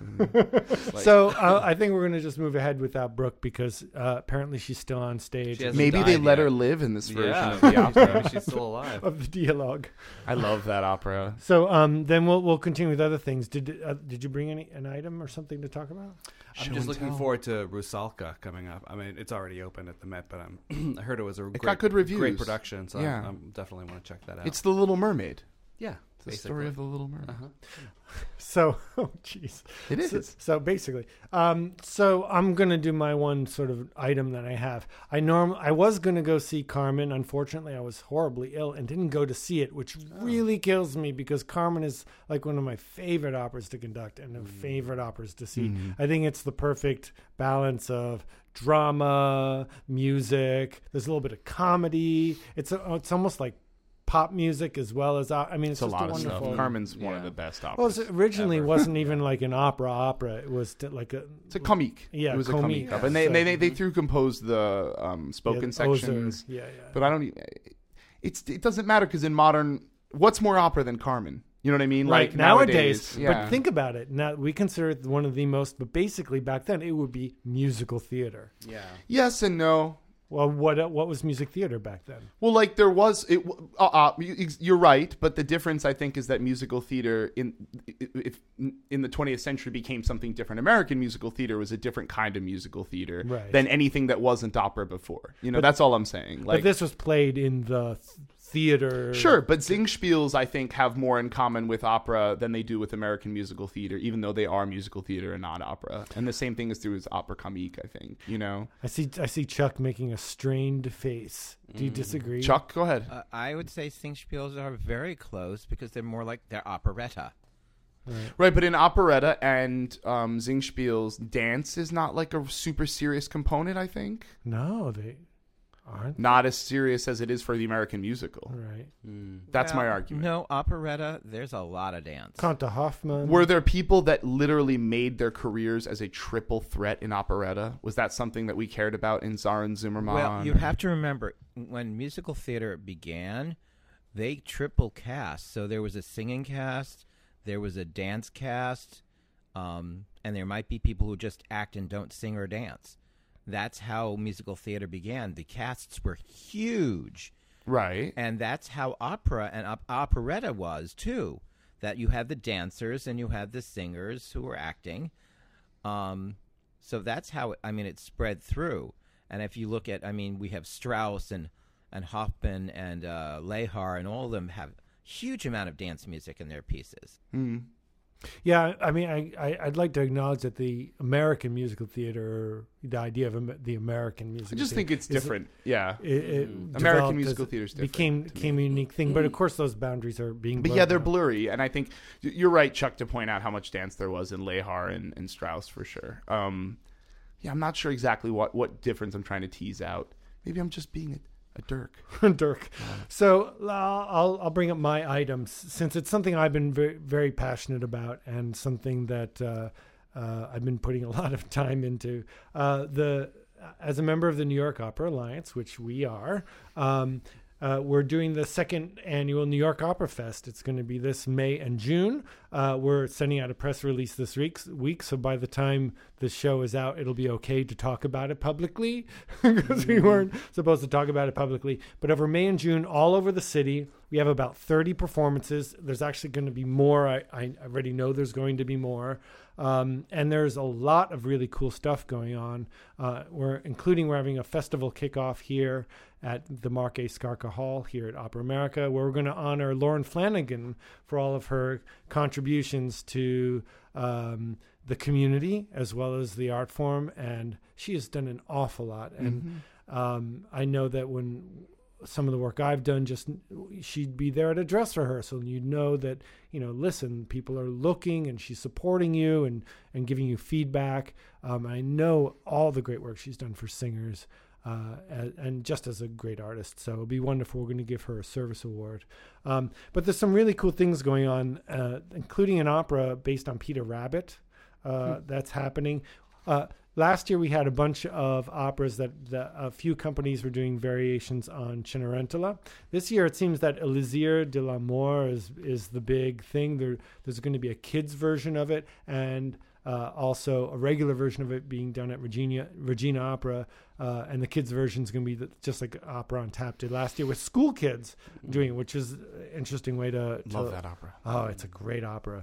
So I think we're going to just move ahead without Brooke because apparently she's still on stage. She hasn't Maybe died they let yet. her live in this version Yeah, of the opera. maybe she's still alive. of the dialogue. I love that opera. So then we'll continue with other things. Did you bring an item or something to talk about? I'm just looking forward to Rusalka coming up. I mean, it's already open at the Met, but I heard it was got good reviews. great production. So Yeah. I definitely want to check that out. It's The Little Mermaid. yeah, It's the story of The Little Mermaid. So, oh jeez, It is. So basically, so I'm gonna do my one sort of item that I have. I was gonna go see Carmen. Unfortunately, I was horribly ill and didn't go to see it, which really kills me because Carmen is like one of my favorite operas to conduct and favorite operas to see. I think it's the perfect balance of drama, music. There's a little bit of comedy. It's almost like pop music as well as I mean, it's a just lot a of stuff. wonderful. Carmen's one of the best Well, operas. it originally ever. wasn't even like an opera. It was like a. It's a comique. Yeah, it was comique. a comique. And they through composed the spoken Yeah, sections. yeah. But I don't. It doesn't matter because in modern, what's more opera than Carmen? You know what I mean? Right, Like nowadays. yeah. But think about it. Now we consider it one of the most. But basically, back then it would be musical theater. yeah. Yes and no. Well, what was music theater back then? Well, like there was it. You're right, but the difference I think is that musical theater in the 20th century became something different. American musical theater was a different kind of musical theater Right. than anything that wasn't opera before. You know, that's all I'm saying. Like But this was played in the theater. Sure, but Singspiels, I think, have more in common with opera than they do with American musical theater, even though they are musical theater and not opera. And the same thing is true with opera comique, I think. You know, I see Chuck making a strained face. Do you disagree? Chuck, go ahead. I would say Singspiels are very close because they're more like they're operetta. Right, but in operetta and Singspiels, dance is not like a super serious component, I think. No, they aren't. Not as serious as it is for the American musical. Right. That's my argument. No, operetta, there's a lot of dance. Conta Hoffman. Were there people that literally made their careers as a triple threat in operetta? Was that something that we cared about in Tsar and Zimmermann? Well, you have to remember, when musical theater began, they triple cast. So there was a singing cast, there was a dance cast, and there might be people who just act and don't sing or dance. That's how musical theater began. The casts were huge. Right. And that's how opera and operetta was, too. That you had the dancers and you had the singers who were acting. So that's how, it spread through. And if you look at, we have Strauss and Hoffman and Lehar, and all of them have huge amount of dance music in their pieces. Yeah, I'd like to acknowledge that the American musical theater, the idea of the American musical I just theater think it's different. Yeah. American American musical theater is different. Became a unique thing. But of course, those boundaries are being blurred. But yeah, they're now. blurry. And I think you're right, Chuck, to point out how much dance there was in Lehar and Strauss for sure. I'm not sure exactly what difference I'm trying to tease out. Maybe I'm just being a Dirk. Dirk. So I'll bring up my items since it's something I've been very, very passionate about and something that I've been putting a lot of time into. As a member of the New York Opera Alliance, which we are, we're doing the second annual New York Opera Fest. It's going to be this May and June. We're sending out a press release this week, so by the time the show is out, it'll be okay to talk about it publicly because we weren't supposed to talk about it publicly. But over May and June, all over the city, we have about 30 performances. There's actually going to be more. I already know there's going to be more. And there's a lot of really cool stuff going on. We're having a festival kickoff here at the Mark A. Skarka Hall here at Opera America, where we're going to honor Lauren Flanagan for all of her contributions to the community as well as the art form. And she has done an awful lot. And I know that when some of the work I've done, she'd be there at a dress rehearsal, and you'd know that, listen, people are looking and she's supporting you and giving you feedback. I know all the great work she's done for singers. and just as a great artist. So it'll be wonderful. We're going to give her a service award. But there's some really cool things going on, including an opera based on Peter Rabbit that's happening. Last year we had a bunch of operas that a few companies were doing variations on Cenerentola. This year it seems that Elisir de l'Amour is the big thing. There's going to be a kids version of it, and also a regular version of it being done at Regina Opera, and the kids version is going to be just like Opera on Tap did last year with school kids doing it, which is an interesting way to love that opera. Oh, it's a great opera.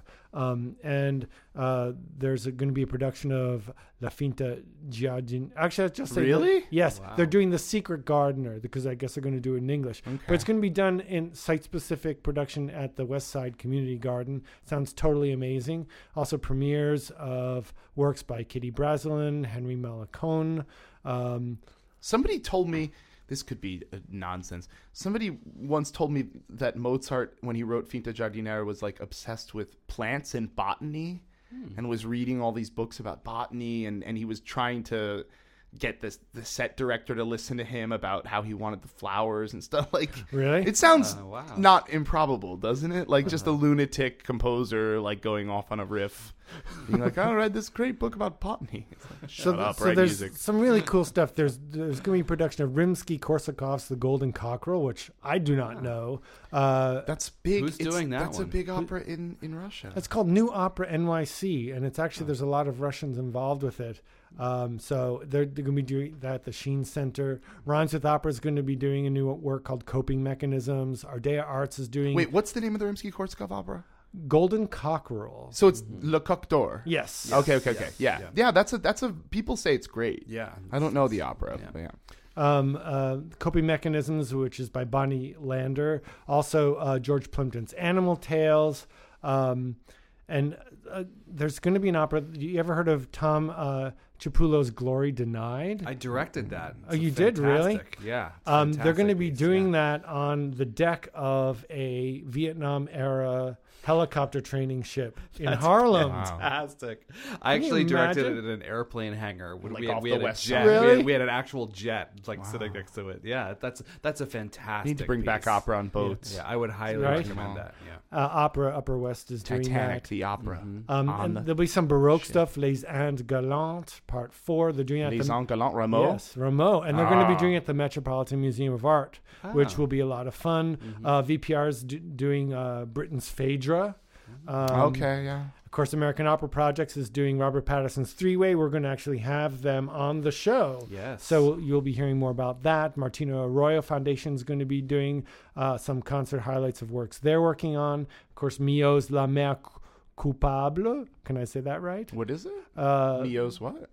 And there's going to be a production of La Finta Giardina. Actually, just say really? Yes, Wow. they're doing The Secret Gardener because I guess they're going to do it in English. Okay. But it's going to be done in site-specific production at the West Side Community Garden. Sounds totally amazing. Also premieres of works by Kitty Brazelin, Henry Malacone. Somebody told me, this could be nonsense. Somebody once told me that Mozart, when he wrote Finta Giardiniera, was like obsessed with plants and botany and was reading all these books about botany, and he was trying to get the set director to listen to him about how he wanted the flowers and stuff. Like, really? It sounds wow. not improbable, doesn't it? Like just a lunatic composer like going off on a riff, being like, I read this great book about botany. It's like, Shut up, write there's music. some really cool stuff. There's going to be a production of Rimsky-Korsakov's The Golden Cockerel, which I do not know. That's big. Who's doing that That's one? a big opera in Russia. It's called New Opera NYC, and it's actually there's a lot of Russians involved with it. So they're going to be doing that at the Sheen Center. Rhymes with Opera is going to be doing a new work called Coping Mechanisms. Ardea Arts is doing... Wait, what's the name of the Rimsky-Korsakov opera? Golden Cockerel. So it's Le Coq d'Or. Yes. Okay. Yeah. That's a. People say it's great. Yeah. I don't know the opera. But yeah. Coping Mechanisms, which is by Bonnie Lander. Also, George Plimpton's Animal Tales. And there's going to be an opera. You ever heard of Tom Ciapullo's Glory Denied? I directed that. Oh, you did, really? Yeah. They're going to be doing that on the deck of a Vietnam-era helicopter training ship in Harlem. Fantastic. I Can you actually directed imagine? it in an airplane hangar. When Like we had, off we the had a West jet. Side. Really? We had an actual jet like sitting next to it. Yeah, that's a fantastic. Need to bring back piece. opera on boats. Yeah, I would highly Right? recommend that. Yeah. Opera Upper West is doing Titanic, that. the opera. And there'll be some Baroque stuff. Les Indes Galantes, Part 4. They're doing it at Les the... Indes Galantes, Rameau. Yes, Rameau. And they're going to be doing it at the Metropolitan Museum of Art, which will be a lot of fun. VPR is doing Britain's Phaedra. Okay, yeah. Of course, American Opera Projects is doing Robert Pattinson's Three-Way. We're going to actually have them on the show. Yes. So you'll be hearing more about that. Martino Arroyo Foundation is going to be doing some concert highlights of works they're working on. Of course, Mio's La Mère Coupable. Can I say that right? What is it? Mio's what?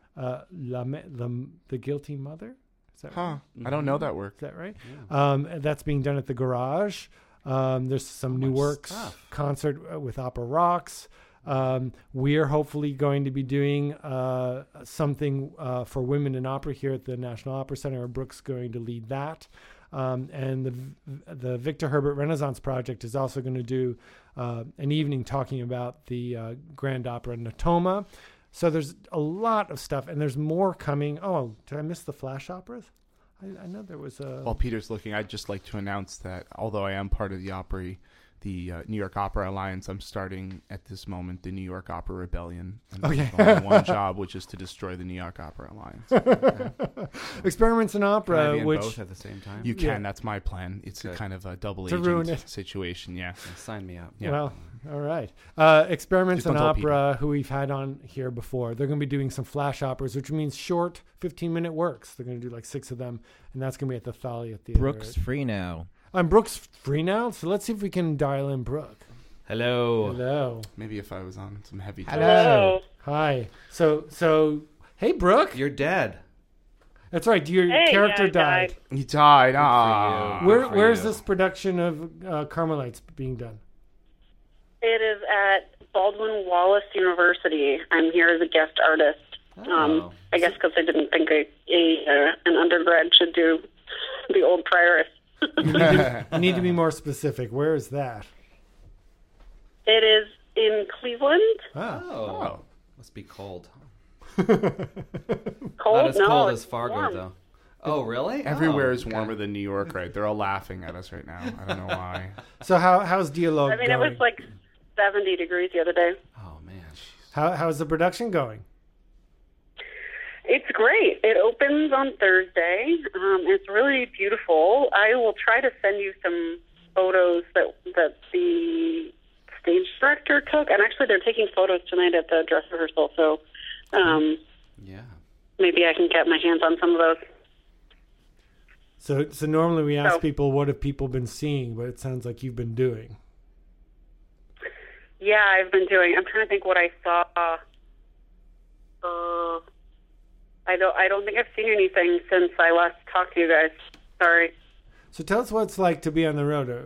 The Guilty Mother. Is that right? I don't know that work. Is that right? That's being done at the Garage. There's some new works, concert with Opera Rocks. We're hopefully going to be doing something for women in opera here at the National Opera Center. Brooke's going to lead that. And the Victor Herbert Renaissance Project is also going to do an evening talking about the Grand Opera Natoma. So there's a lot of stuff, and there's more coming. Oh, did I miss the Flash Operas? I know there was a... While Peter's looking, I'd just like to announce that although I am part of the Opry, the New York Opera Alliance, I'm starting at this moment the New York Opera Rebellion. And Okay. there's only one job, which is to destroy the New York Opera Alliance. Experiments in Can I Opera, be in which... both at the same time? You can. That's my plan. It's a kind of a double To ruin agent it. situation. Yeah. Sign me up. Yeah. Well, all right. Experiments Just in don't tell Opera, who we've had on here before, they're going to be doing some flash operas, which means short 15-minute works. They're going to do like 6 of them, and that's going to be at the Thalia Theater. Brooks free now. I'm Brooks free now, so let's see if we can dial in Brooke. Hello. Hello. Maybe if I was on some heavy. Hello. Hi. So, hey, Brooke. You're dead. That's right. Your character died. He died. Ah. Where's this production of Carmelites being done? It is at Baldwin Wallace University. I'm here as a guest artist. I guess because I didn't think an undergrad should do the old prioress. You need to be more specific. Where is that? It is in Cleveland. Oh. Must be cold. Cold? Not as No, cold it's as Fargo, warm. though. Oh, really? Everywhere Oh, is warmer than New York, right? They're all laughing at us right now. I don't know why. So how's Dialogue I mean, going? it was like 70 degrees the other day. Oh, man. How's the production going? It's great. It opens on Thursday. It's really beautiful. I will try to send you some photos that the stage director took. And actually, they're taking photos tonight at the dress rehearsal. So maybe I can get my hands on some of those. So normally we ask people, what have people been seeing? But it sounds like you've been doing. Yeah, I've been doing. I'm trying to think what I saw. I don't think I've seen anything since I last talked to you guys. Sorry. So tell us what it's like to be on the road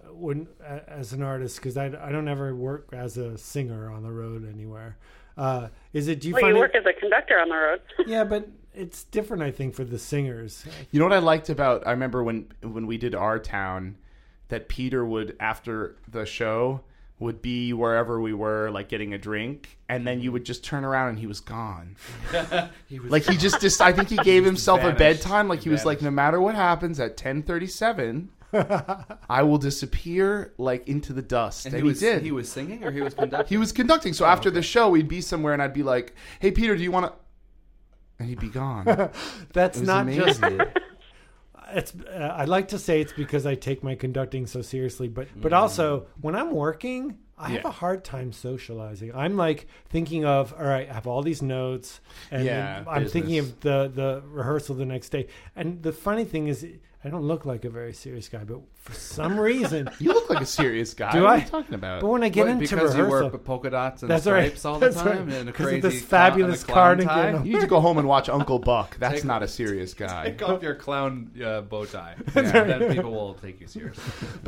as an artist, because I don't ever work as a singer on the road anywhere. Do you Well, find you work as a conductor on the road. Yeah, but it's different, I think, for the singers. You know what I liked about, I remember when we did Our Town, that Peter would, after the show, would be wherever we were, like getting a drink, and then you would just turn around and he was gone. I think he gave himself a bedtime. Like he was like, no matter what happens at 10:37, I will disappear like into the dust. And he did. He was singing or he was conducting? He was conducting. So after the show, we'd be somewhere and I'd be like, hey, Peter, do you want to... And he'd be gone. That's not amazing. just... I like to say it's because I take my conducting so seriously, but also when I'm working, I have a hard time socializing. I'm like thinking of, all right, I have all these notes, and then I'm thinking of the rehearsal the next day. And the funny thing is, I don't look like a very serious guy, but for some reason... You look like a serious guy. Do what I? are you talking about? But when I get into because rehearsal... you wear polka dots and That's stripes right. all the That's time right. and a Because of crazy this fabulous clown cardigan. tie? You need to go home and watch Uncle Buck. That's not a serious guy. Take off your clown bow tie. That's Yeah, right. then people will take you seriously.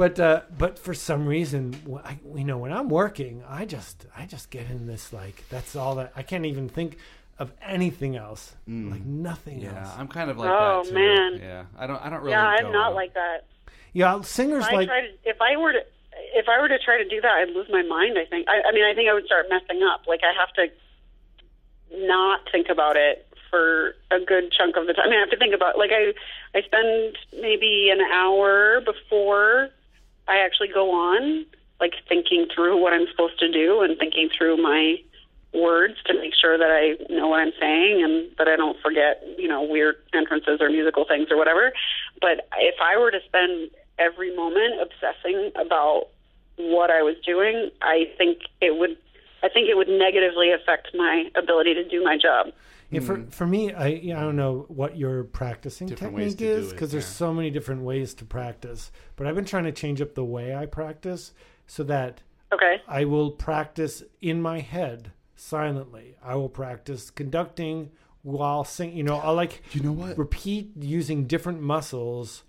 But for some reason, when I'm working, I just get in this, like, that's all that... I can't even think of anything else. Like nothing else. Yeah, I'm kind of like Oh, that too. man. Yeah, I don't really. Yeah, I'm go not out. like that. Yeah, singers If I were to try to do that, I'd lose my mind. I think. I mean, I think I would start messing up. Like I have to not think about it for a good chunk of the time. I mean, I have to think about. Like I spend maybe an hour before I actually go on, like thinking through what I'm supposed to do and thinking through my words to make sure that I know what I'm saying and that I don't forget, weird entrances or musical things or whatever. But if I were to spend every moment obsessing about what I was doing, I think it would negatively affect my ability to do my job. Yeah, for me, I don't know what your practicing Different ways technique to do is, it, because there's so many different ways to practice. But I've been trying to change up the way I practice so that I will practice in my head silently. I will practice conducting while singing. I'll repeat using different muscles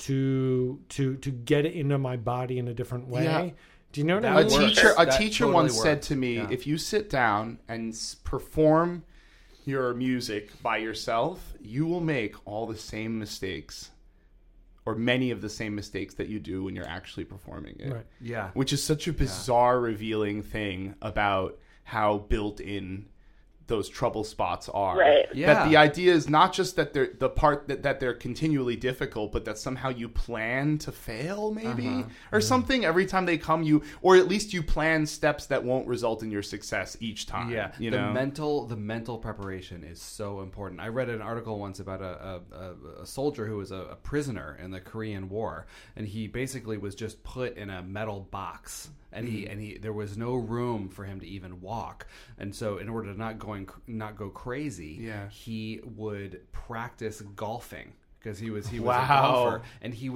to get it into my body in a different way. Yeah. Do you know what I mean? A teacher once said to me, if you sit down and perform your music by yourself, you will make all the same mistakes or many of the same mistakes that you do when you're actually performing it. Right. Yeah. Which is such a bizarre, revealing thing about how built in those trouble spots are. Right. Yeah. That the idea is not just that they're the part that they're continually difficult, but that somehow you plan to fail maybe or something every time they come, or at least you plan steps that won't result in your success each time. Yeah, the mental preparation is so important. I read an article once about a soldier who was a prisoner in the Korean War, and he basically was just put in a metal box. And he there was no room for him to even walk, and so in order to not go crazy, he would practice golfing because he was a golfer, and he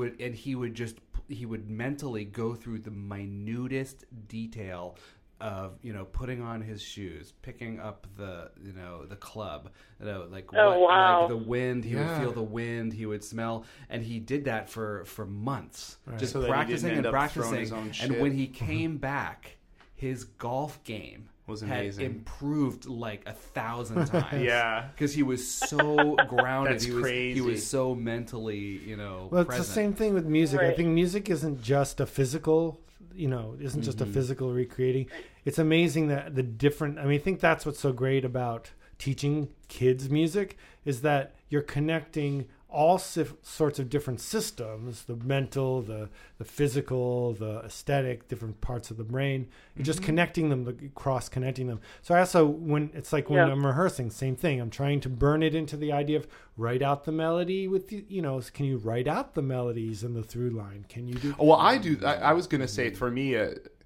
would mentally go through the minutest detail of putting on his shoes, picking up the club, like the wind. He would feel the wind. He would smell, and he did that for months, just so practicing and practicing. And when he Mm-hmm. came back, his golf game was amazing. Had improved like 1,000 times. Yeah, because he was so grounded. That's crazy. He was so mentally, Well, it's present. the same thing with music. Right. I think music isn't just a physical. Isn't just a physical recreating. It's amazing that the different. I think that's what's so great about teaching kids music is that you're connecting all sorts of different systems, the mental, the physical, the aesthetic, different parts of the brain. You're just connecting them, cross-connecting them. So I also, when I'm rehearsing, same thing. I'm trying to burn it into the idea of write out the melody with, can you write out the melodies and the through line? Can you do? Well, I do. I was going to say, for me,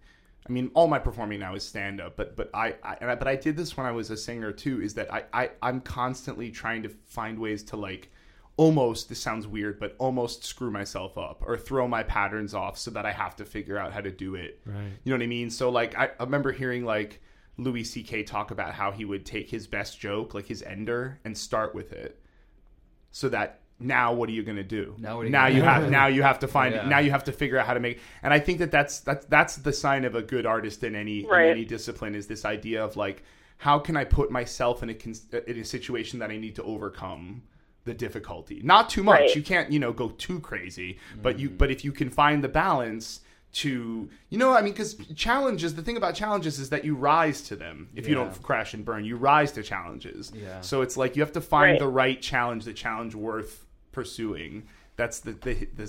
I mean, all my performing now is stand up, but I did this when I was a singer too. Is that I'm constantly trying to find ways to like almost, this sounds weird, but almost screw myself up or throw my patterns off so that I have to figure out how to do it. Right. You know what I mean? So like I remember hearing like Louis C.K. talk about how he would take his best joke, like his ender, and start with it, so that. Now what are you going to do? Now you have to find it. Now you have to figure out how to make. And I think that's the sign of a good artist in any discipline, is this idea of like, how can I put myself in a situation that I need to overcome the difficulty? Not too much. You can't go too crazy, but if you can find the balance to because the thing about challenges is that you rise to them. If you don't crash and burn, you rise to challenges. So it's like you have to find the right challenge, the challenge worth pursuing. That's the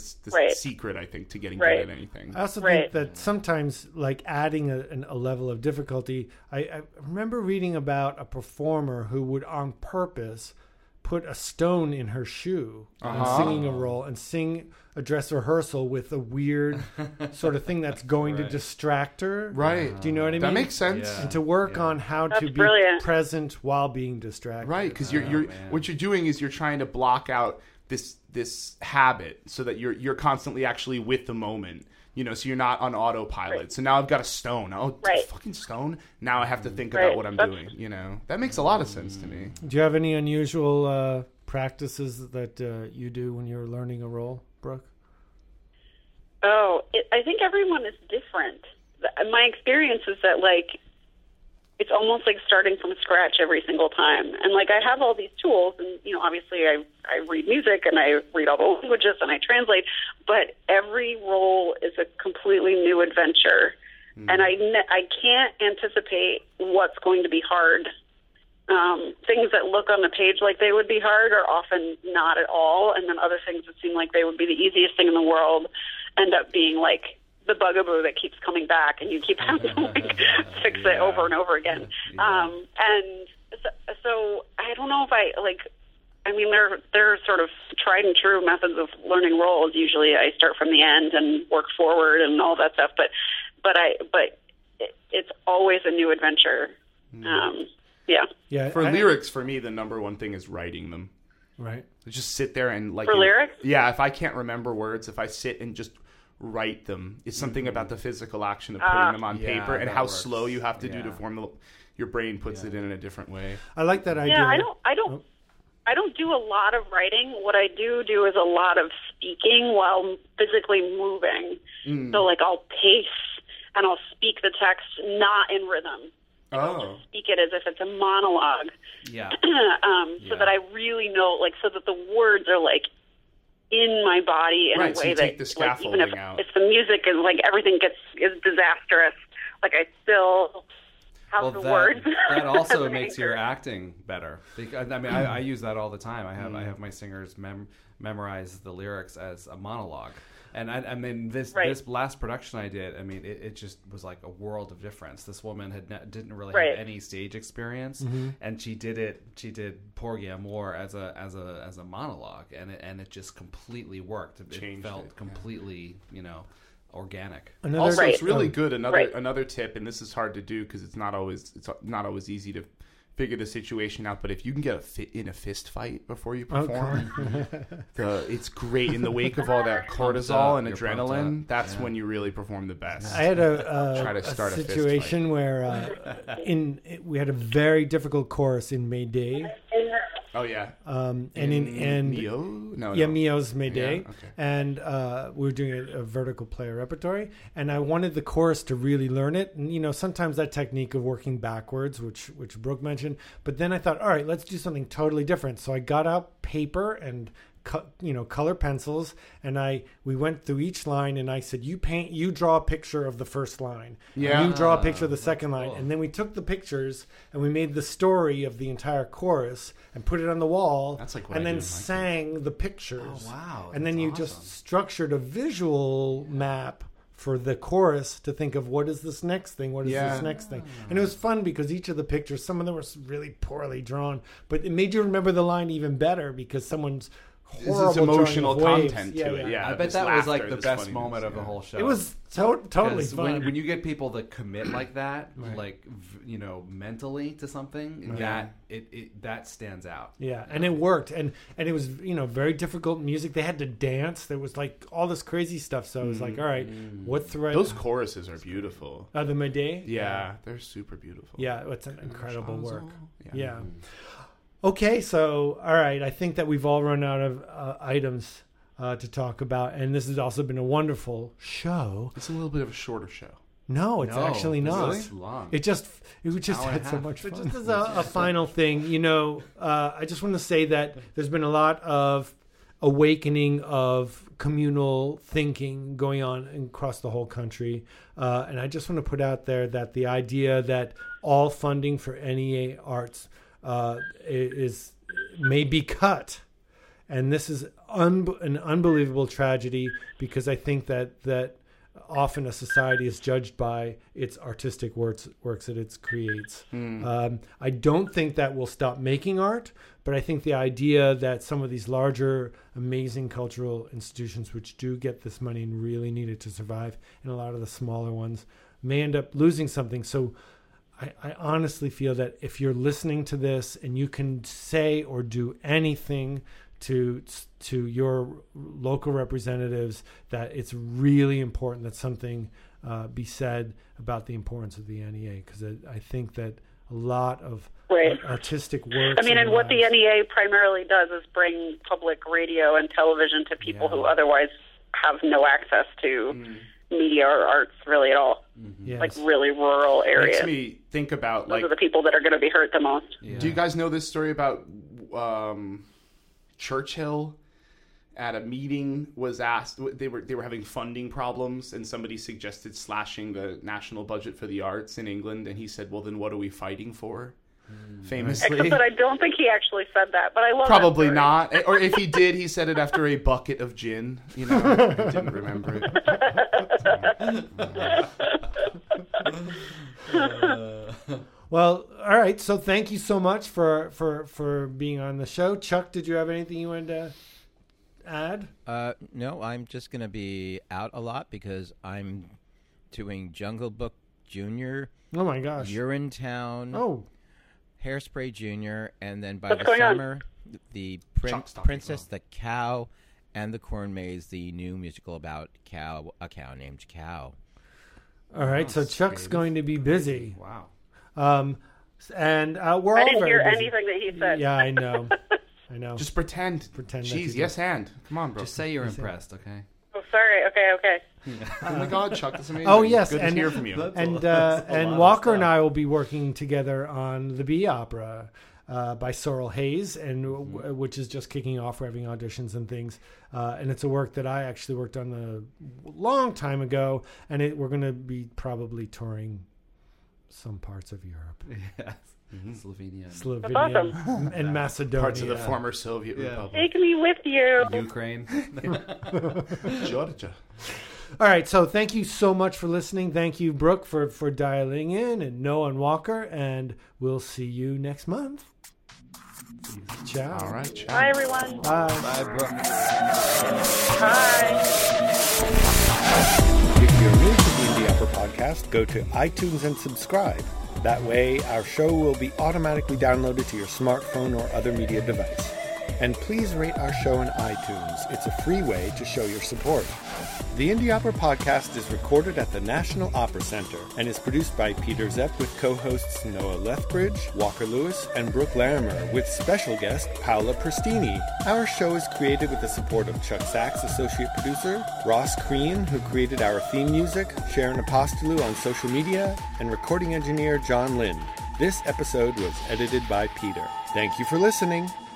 secret, I think, to getting good at anything. I also think that sometimes, like adding a level of difficulty. I remember reading about a performer who would, on purpose, put a stone in her shoe and singing a role and sing a dress rehearsal with a weird sort of thing that's going to distract her. Right. Do you know what I mean? That makes sense. Yeah. And to work on how to be present while being distracted. Right, because what you're doing is you're trying to block out this habit so that you're constantly actually with the moment. So you're not on autopilot. Right. So now I've got a stone. Oh, fucking stone. Now I have to think about what I'm doing. That makes a lot of sense to me. Do you have any unusual practices that you do when you're learning a role, Brooke? Oh, I think everyone is different. My experience is that, like, it's almost like starting from scratch every single time. And, like, I have all these tools, and, obviously I read music and I read all the languages and I translate, but every role is a completely new adventure. And I can't anticipate what's going to be hard. Things that look on the page like they would be hard are often not at all, and then other things that seem like they would be the easiest thing in the world end up being like the bugaboo that keeps coming back, and you keep having to fix it over and over again. And so I don't know if there are sort of tried and true methods of learning roles. Usually I start from the end and work forward and all that stuff, but it's always a new adventure. For lyrics, for me, the number one thing is writing them. Right. Just sit there and like. For lyrics? Yeah, if I can't remember words, if I sit and just write them, it's something about the physical action of putting them on paper and how slow you have to do to form your brain puts it in a different way. I like that idea. Yeah, I don't do a lot of writing. What I do is a lot of speaking while physically moving. So like I'll pace and I'll speak the text not in rhythm. I'll just speak it as if it's a monologue. So that I really know, like, so that the words are like in my body in a way so you that, take the scaffolding like, even out. if the music is like everything is disastrous, like I still have the words. That also makes your acting better. Because, I mean, I use that all the time. I have my singers memorize the lyrics as a monologue. And I mean, this last production I did, I mean, it just was like a world of difference. This woman didn't really have any stage experience, and she did Porgy Amor as a monologue, and it just completely worked. It felt completely, organic. Also, it's really good. Another tip, and this is hard to do because it's not always easy to figure the situation out, but if you can get in a fist fight before you perform, it's great. In the wake of all that cortisol and adrenaline, that's when you really perform the best. I had a situation where we had a very difficult chorus in Mayday. Oh yeah. Mio's Mayday, and we were doing a vertical player repertory, and I wanted the chorus to really learn it. And sometimes that technique of working backwards, which Brooke mentioned, but then I thought, all right, let's do something totally different. So I got out paper and color pencils, and we went through each line, and I said, you draw a picture of the first line. Yeah. And you draw a picture of the second line. And then we took the pictures and we made the story of the entire chorus and put it on the wall. That's like what and I then do in my sang the pictures. Oh, wow. And then you just structured a visual map for the chorus to think of what is this next thing, what is this next thing. And it was fun because each of the pictures, some of them were really poorly drawn, but it made you remember the line even better because someone's horrible This is emotional drawing of waves. content to it. Yeah, I bet this that was like laughter, the this best funniness, moment of the whole show. It was totally fun. When you get people to commit like that, like mentally to something, that that stands out. Yeah, and it worked, and it was very difficult music. They had to dance. There was like all this crazy stuff. So it was like, all right, what thread? Those choruses are beautiful. The Medea. Yeah, they're super beautiful. Yeah, it's an incredible work. Yeah. Okay, so all right, I think that we've all run out of items to talk about, and this has also been a wonderful show. It's a little bit of a shorter show. No, it's actually not. It's long. It just had so much fun. Just as a final thing, I just want to say that there's been a lot of awakening of communal thinking going on across the whole country, and I just want to put out there that the idea that all funding for NEA Arts may be cut, and this is an unbelievable tragedy because I think that often a society is judged by its artistic works that it creates. I don't think that will stop making art, but I think the idea that some of these larger, amazing cultural institutions, which do get this money and really need it to survive, and a lot of the smaller ones may end up losing something. So I honestly feel that if you're listening to this and you can say or do anything to your local representatives, that it's really important that something be said about the importance of the NEA, because I think that a lot of artistic work. I mean, and what the NEA primarily does is bring public radio and television to people who otherwise have no access to media or arts really at all. Like really rural areas. Makes me think about those are the people that are going to be hurt the most. Yeah. Do you guys know this story about Churchill at a meeting was asked, they were having funding problems, and somebody suggested slashing the national budget for the arts in England, and he said, well, then what are we fighting for? Famously. Except that I don't think he actually said that, but I love Probably that not. Or if he did, he said it after a bucket of gin. He didn't remember it. Well, all right. So thank you so much for being on the show. Chuck, did you have anything you wanted to add? No, I'm just going to be out a lot because I'm doing Jungle Book Junior. Oh my gosh. Urinetown. Oh. Hairspray Junior, and then by What's the going summer, on? the Princess, the Cow, and the Corn Maze, the new musical about a cow named Cow. All right, so Chuck's going to be busy. Wow. And we're I all didn't very hear busy. anything that he said. Yeah, I know. I know. Just pretend. Pretend. Jeez, yes, and. Come on, bro. Just say you're impressed, okay? Oh, sorry. Okay. Oh my God, Chuck, that's amazing. Oh yes, good and to hear from you. And Walker and I will be working together on the Bee Opera by Sorrel Hayes, and which is just kicking off. We're having auditions and things, and it's a work that I actually worked on a long time ago, and we're going to be probably touring some parts of Europe. Yes. Slovenia. That's awesome. And Macedonia. Parts of the former Soviet Republic. Take me with you. Ukraine. Georgia. All right, so thank you so much for listening. Thank you, Brooke, for dialing in, and Noah and Walker, and we'll see you next month. Ciao. All right, ciao. Bye, everyone. Bye. Bye, Brooke. Bye. If you're new to the Indie Opera Podcast, go to iTunes and subscribe. That way, our show will be automatically downloaded to your smartphone or other media device. And please rate our show on iTunes. It's a free way to show your support. The Indie Opera Podcast is recorded at the National Opera Center and is produced by Peter Zepp with co-hosts Noah Lethbridge, Walker Lewis, and Brooke Larimer, with special guest Paola Prestini. Our show is created with the support of Chuck Sachs, associate producer, Ross Crean, who created our theme music, Sharon Apostolou on social media, and recording engineer John Lind. This episode was edited by Peter. Thank you for listening.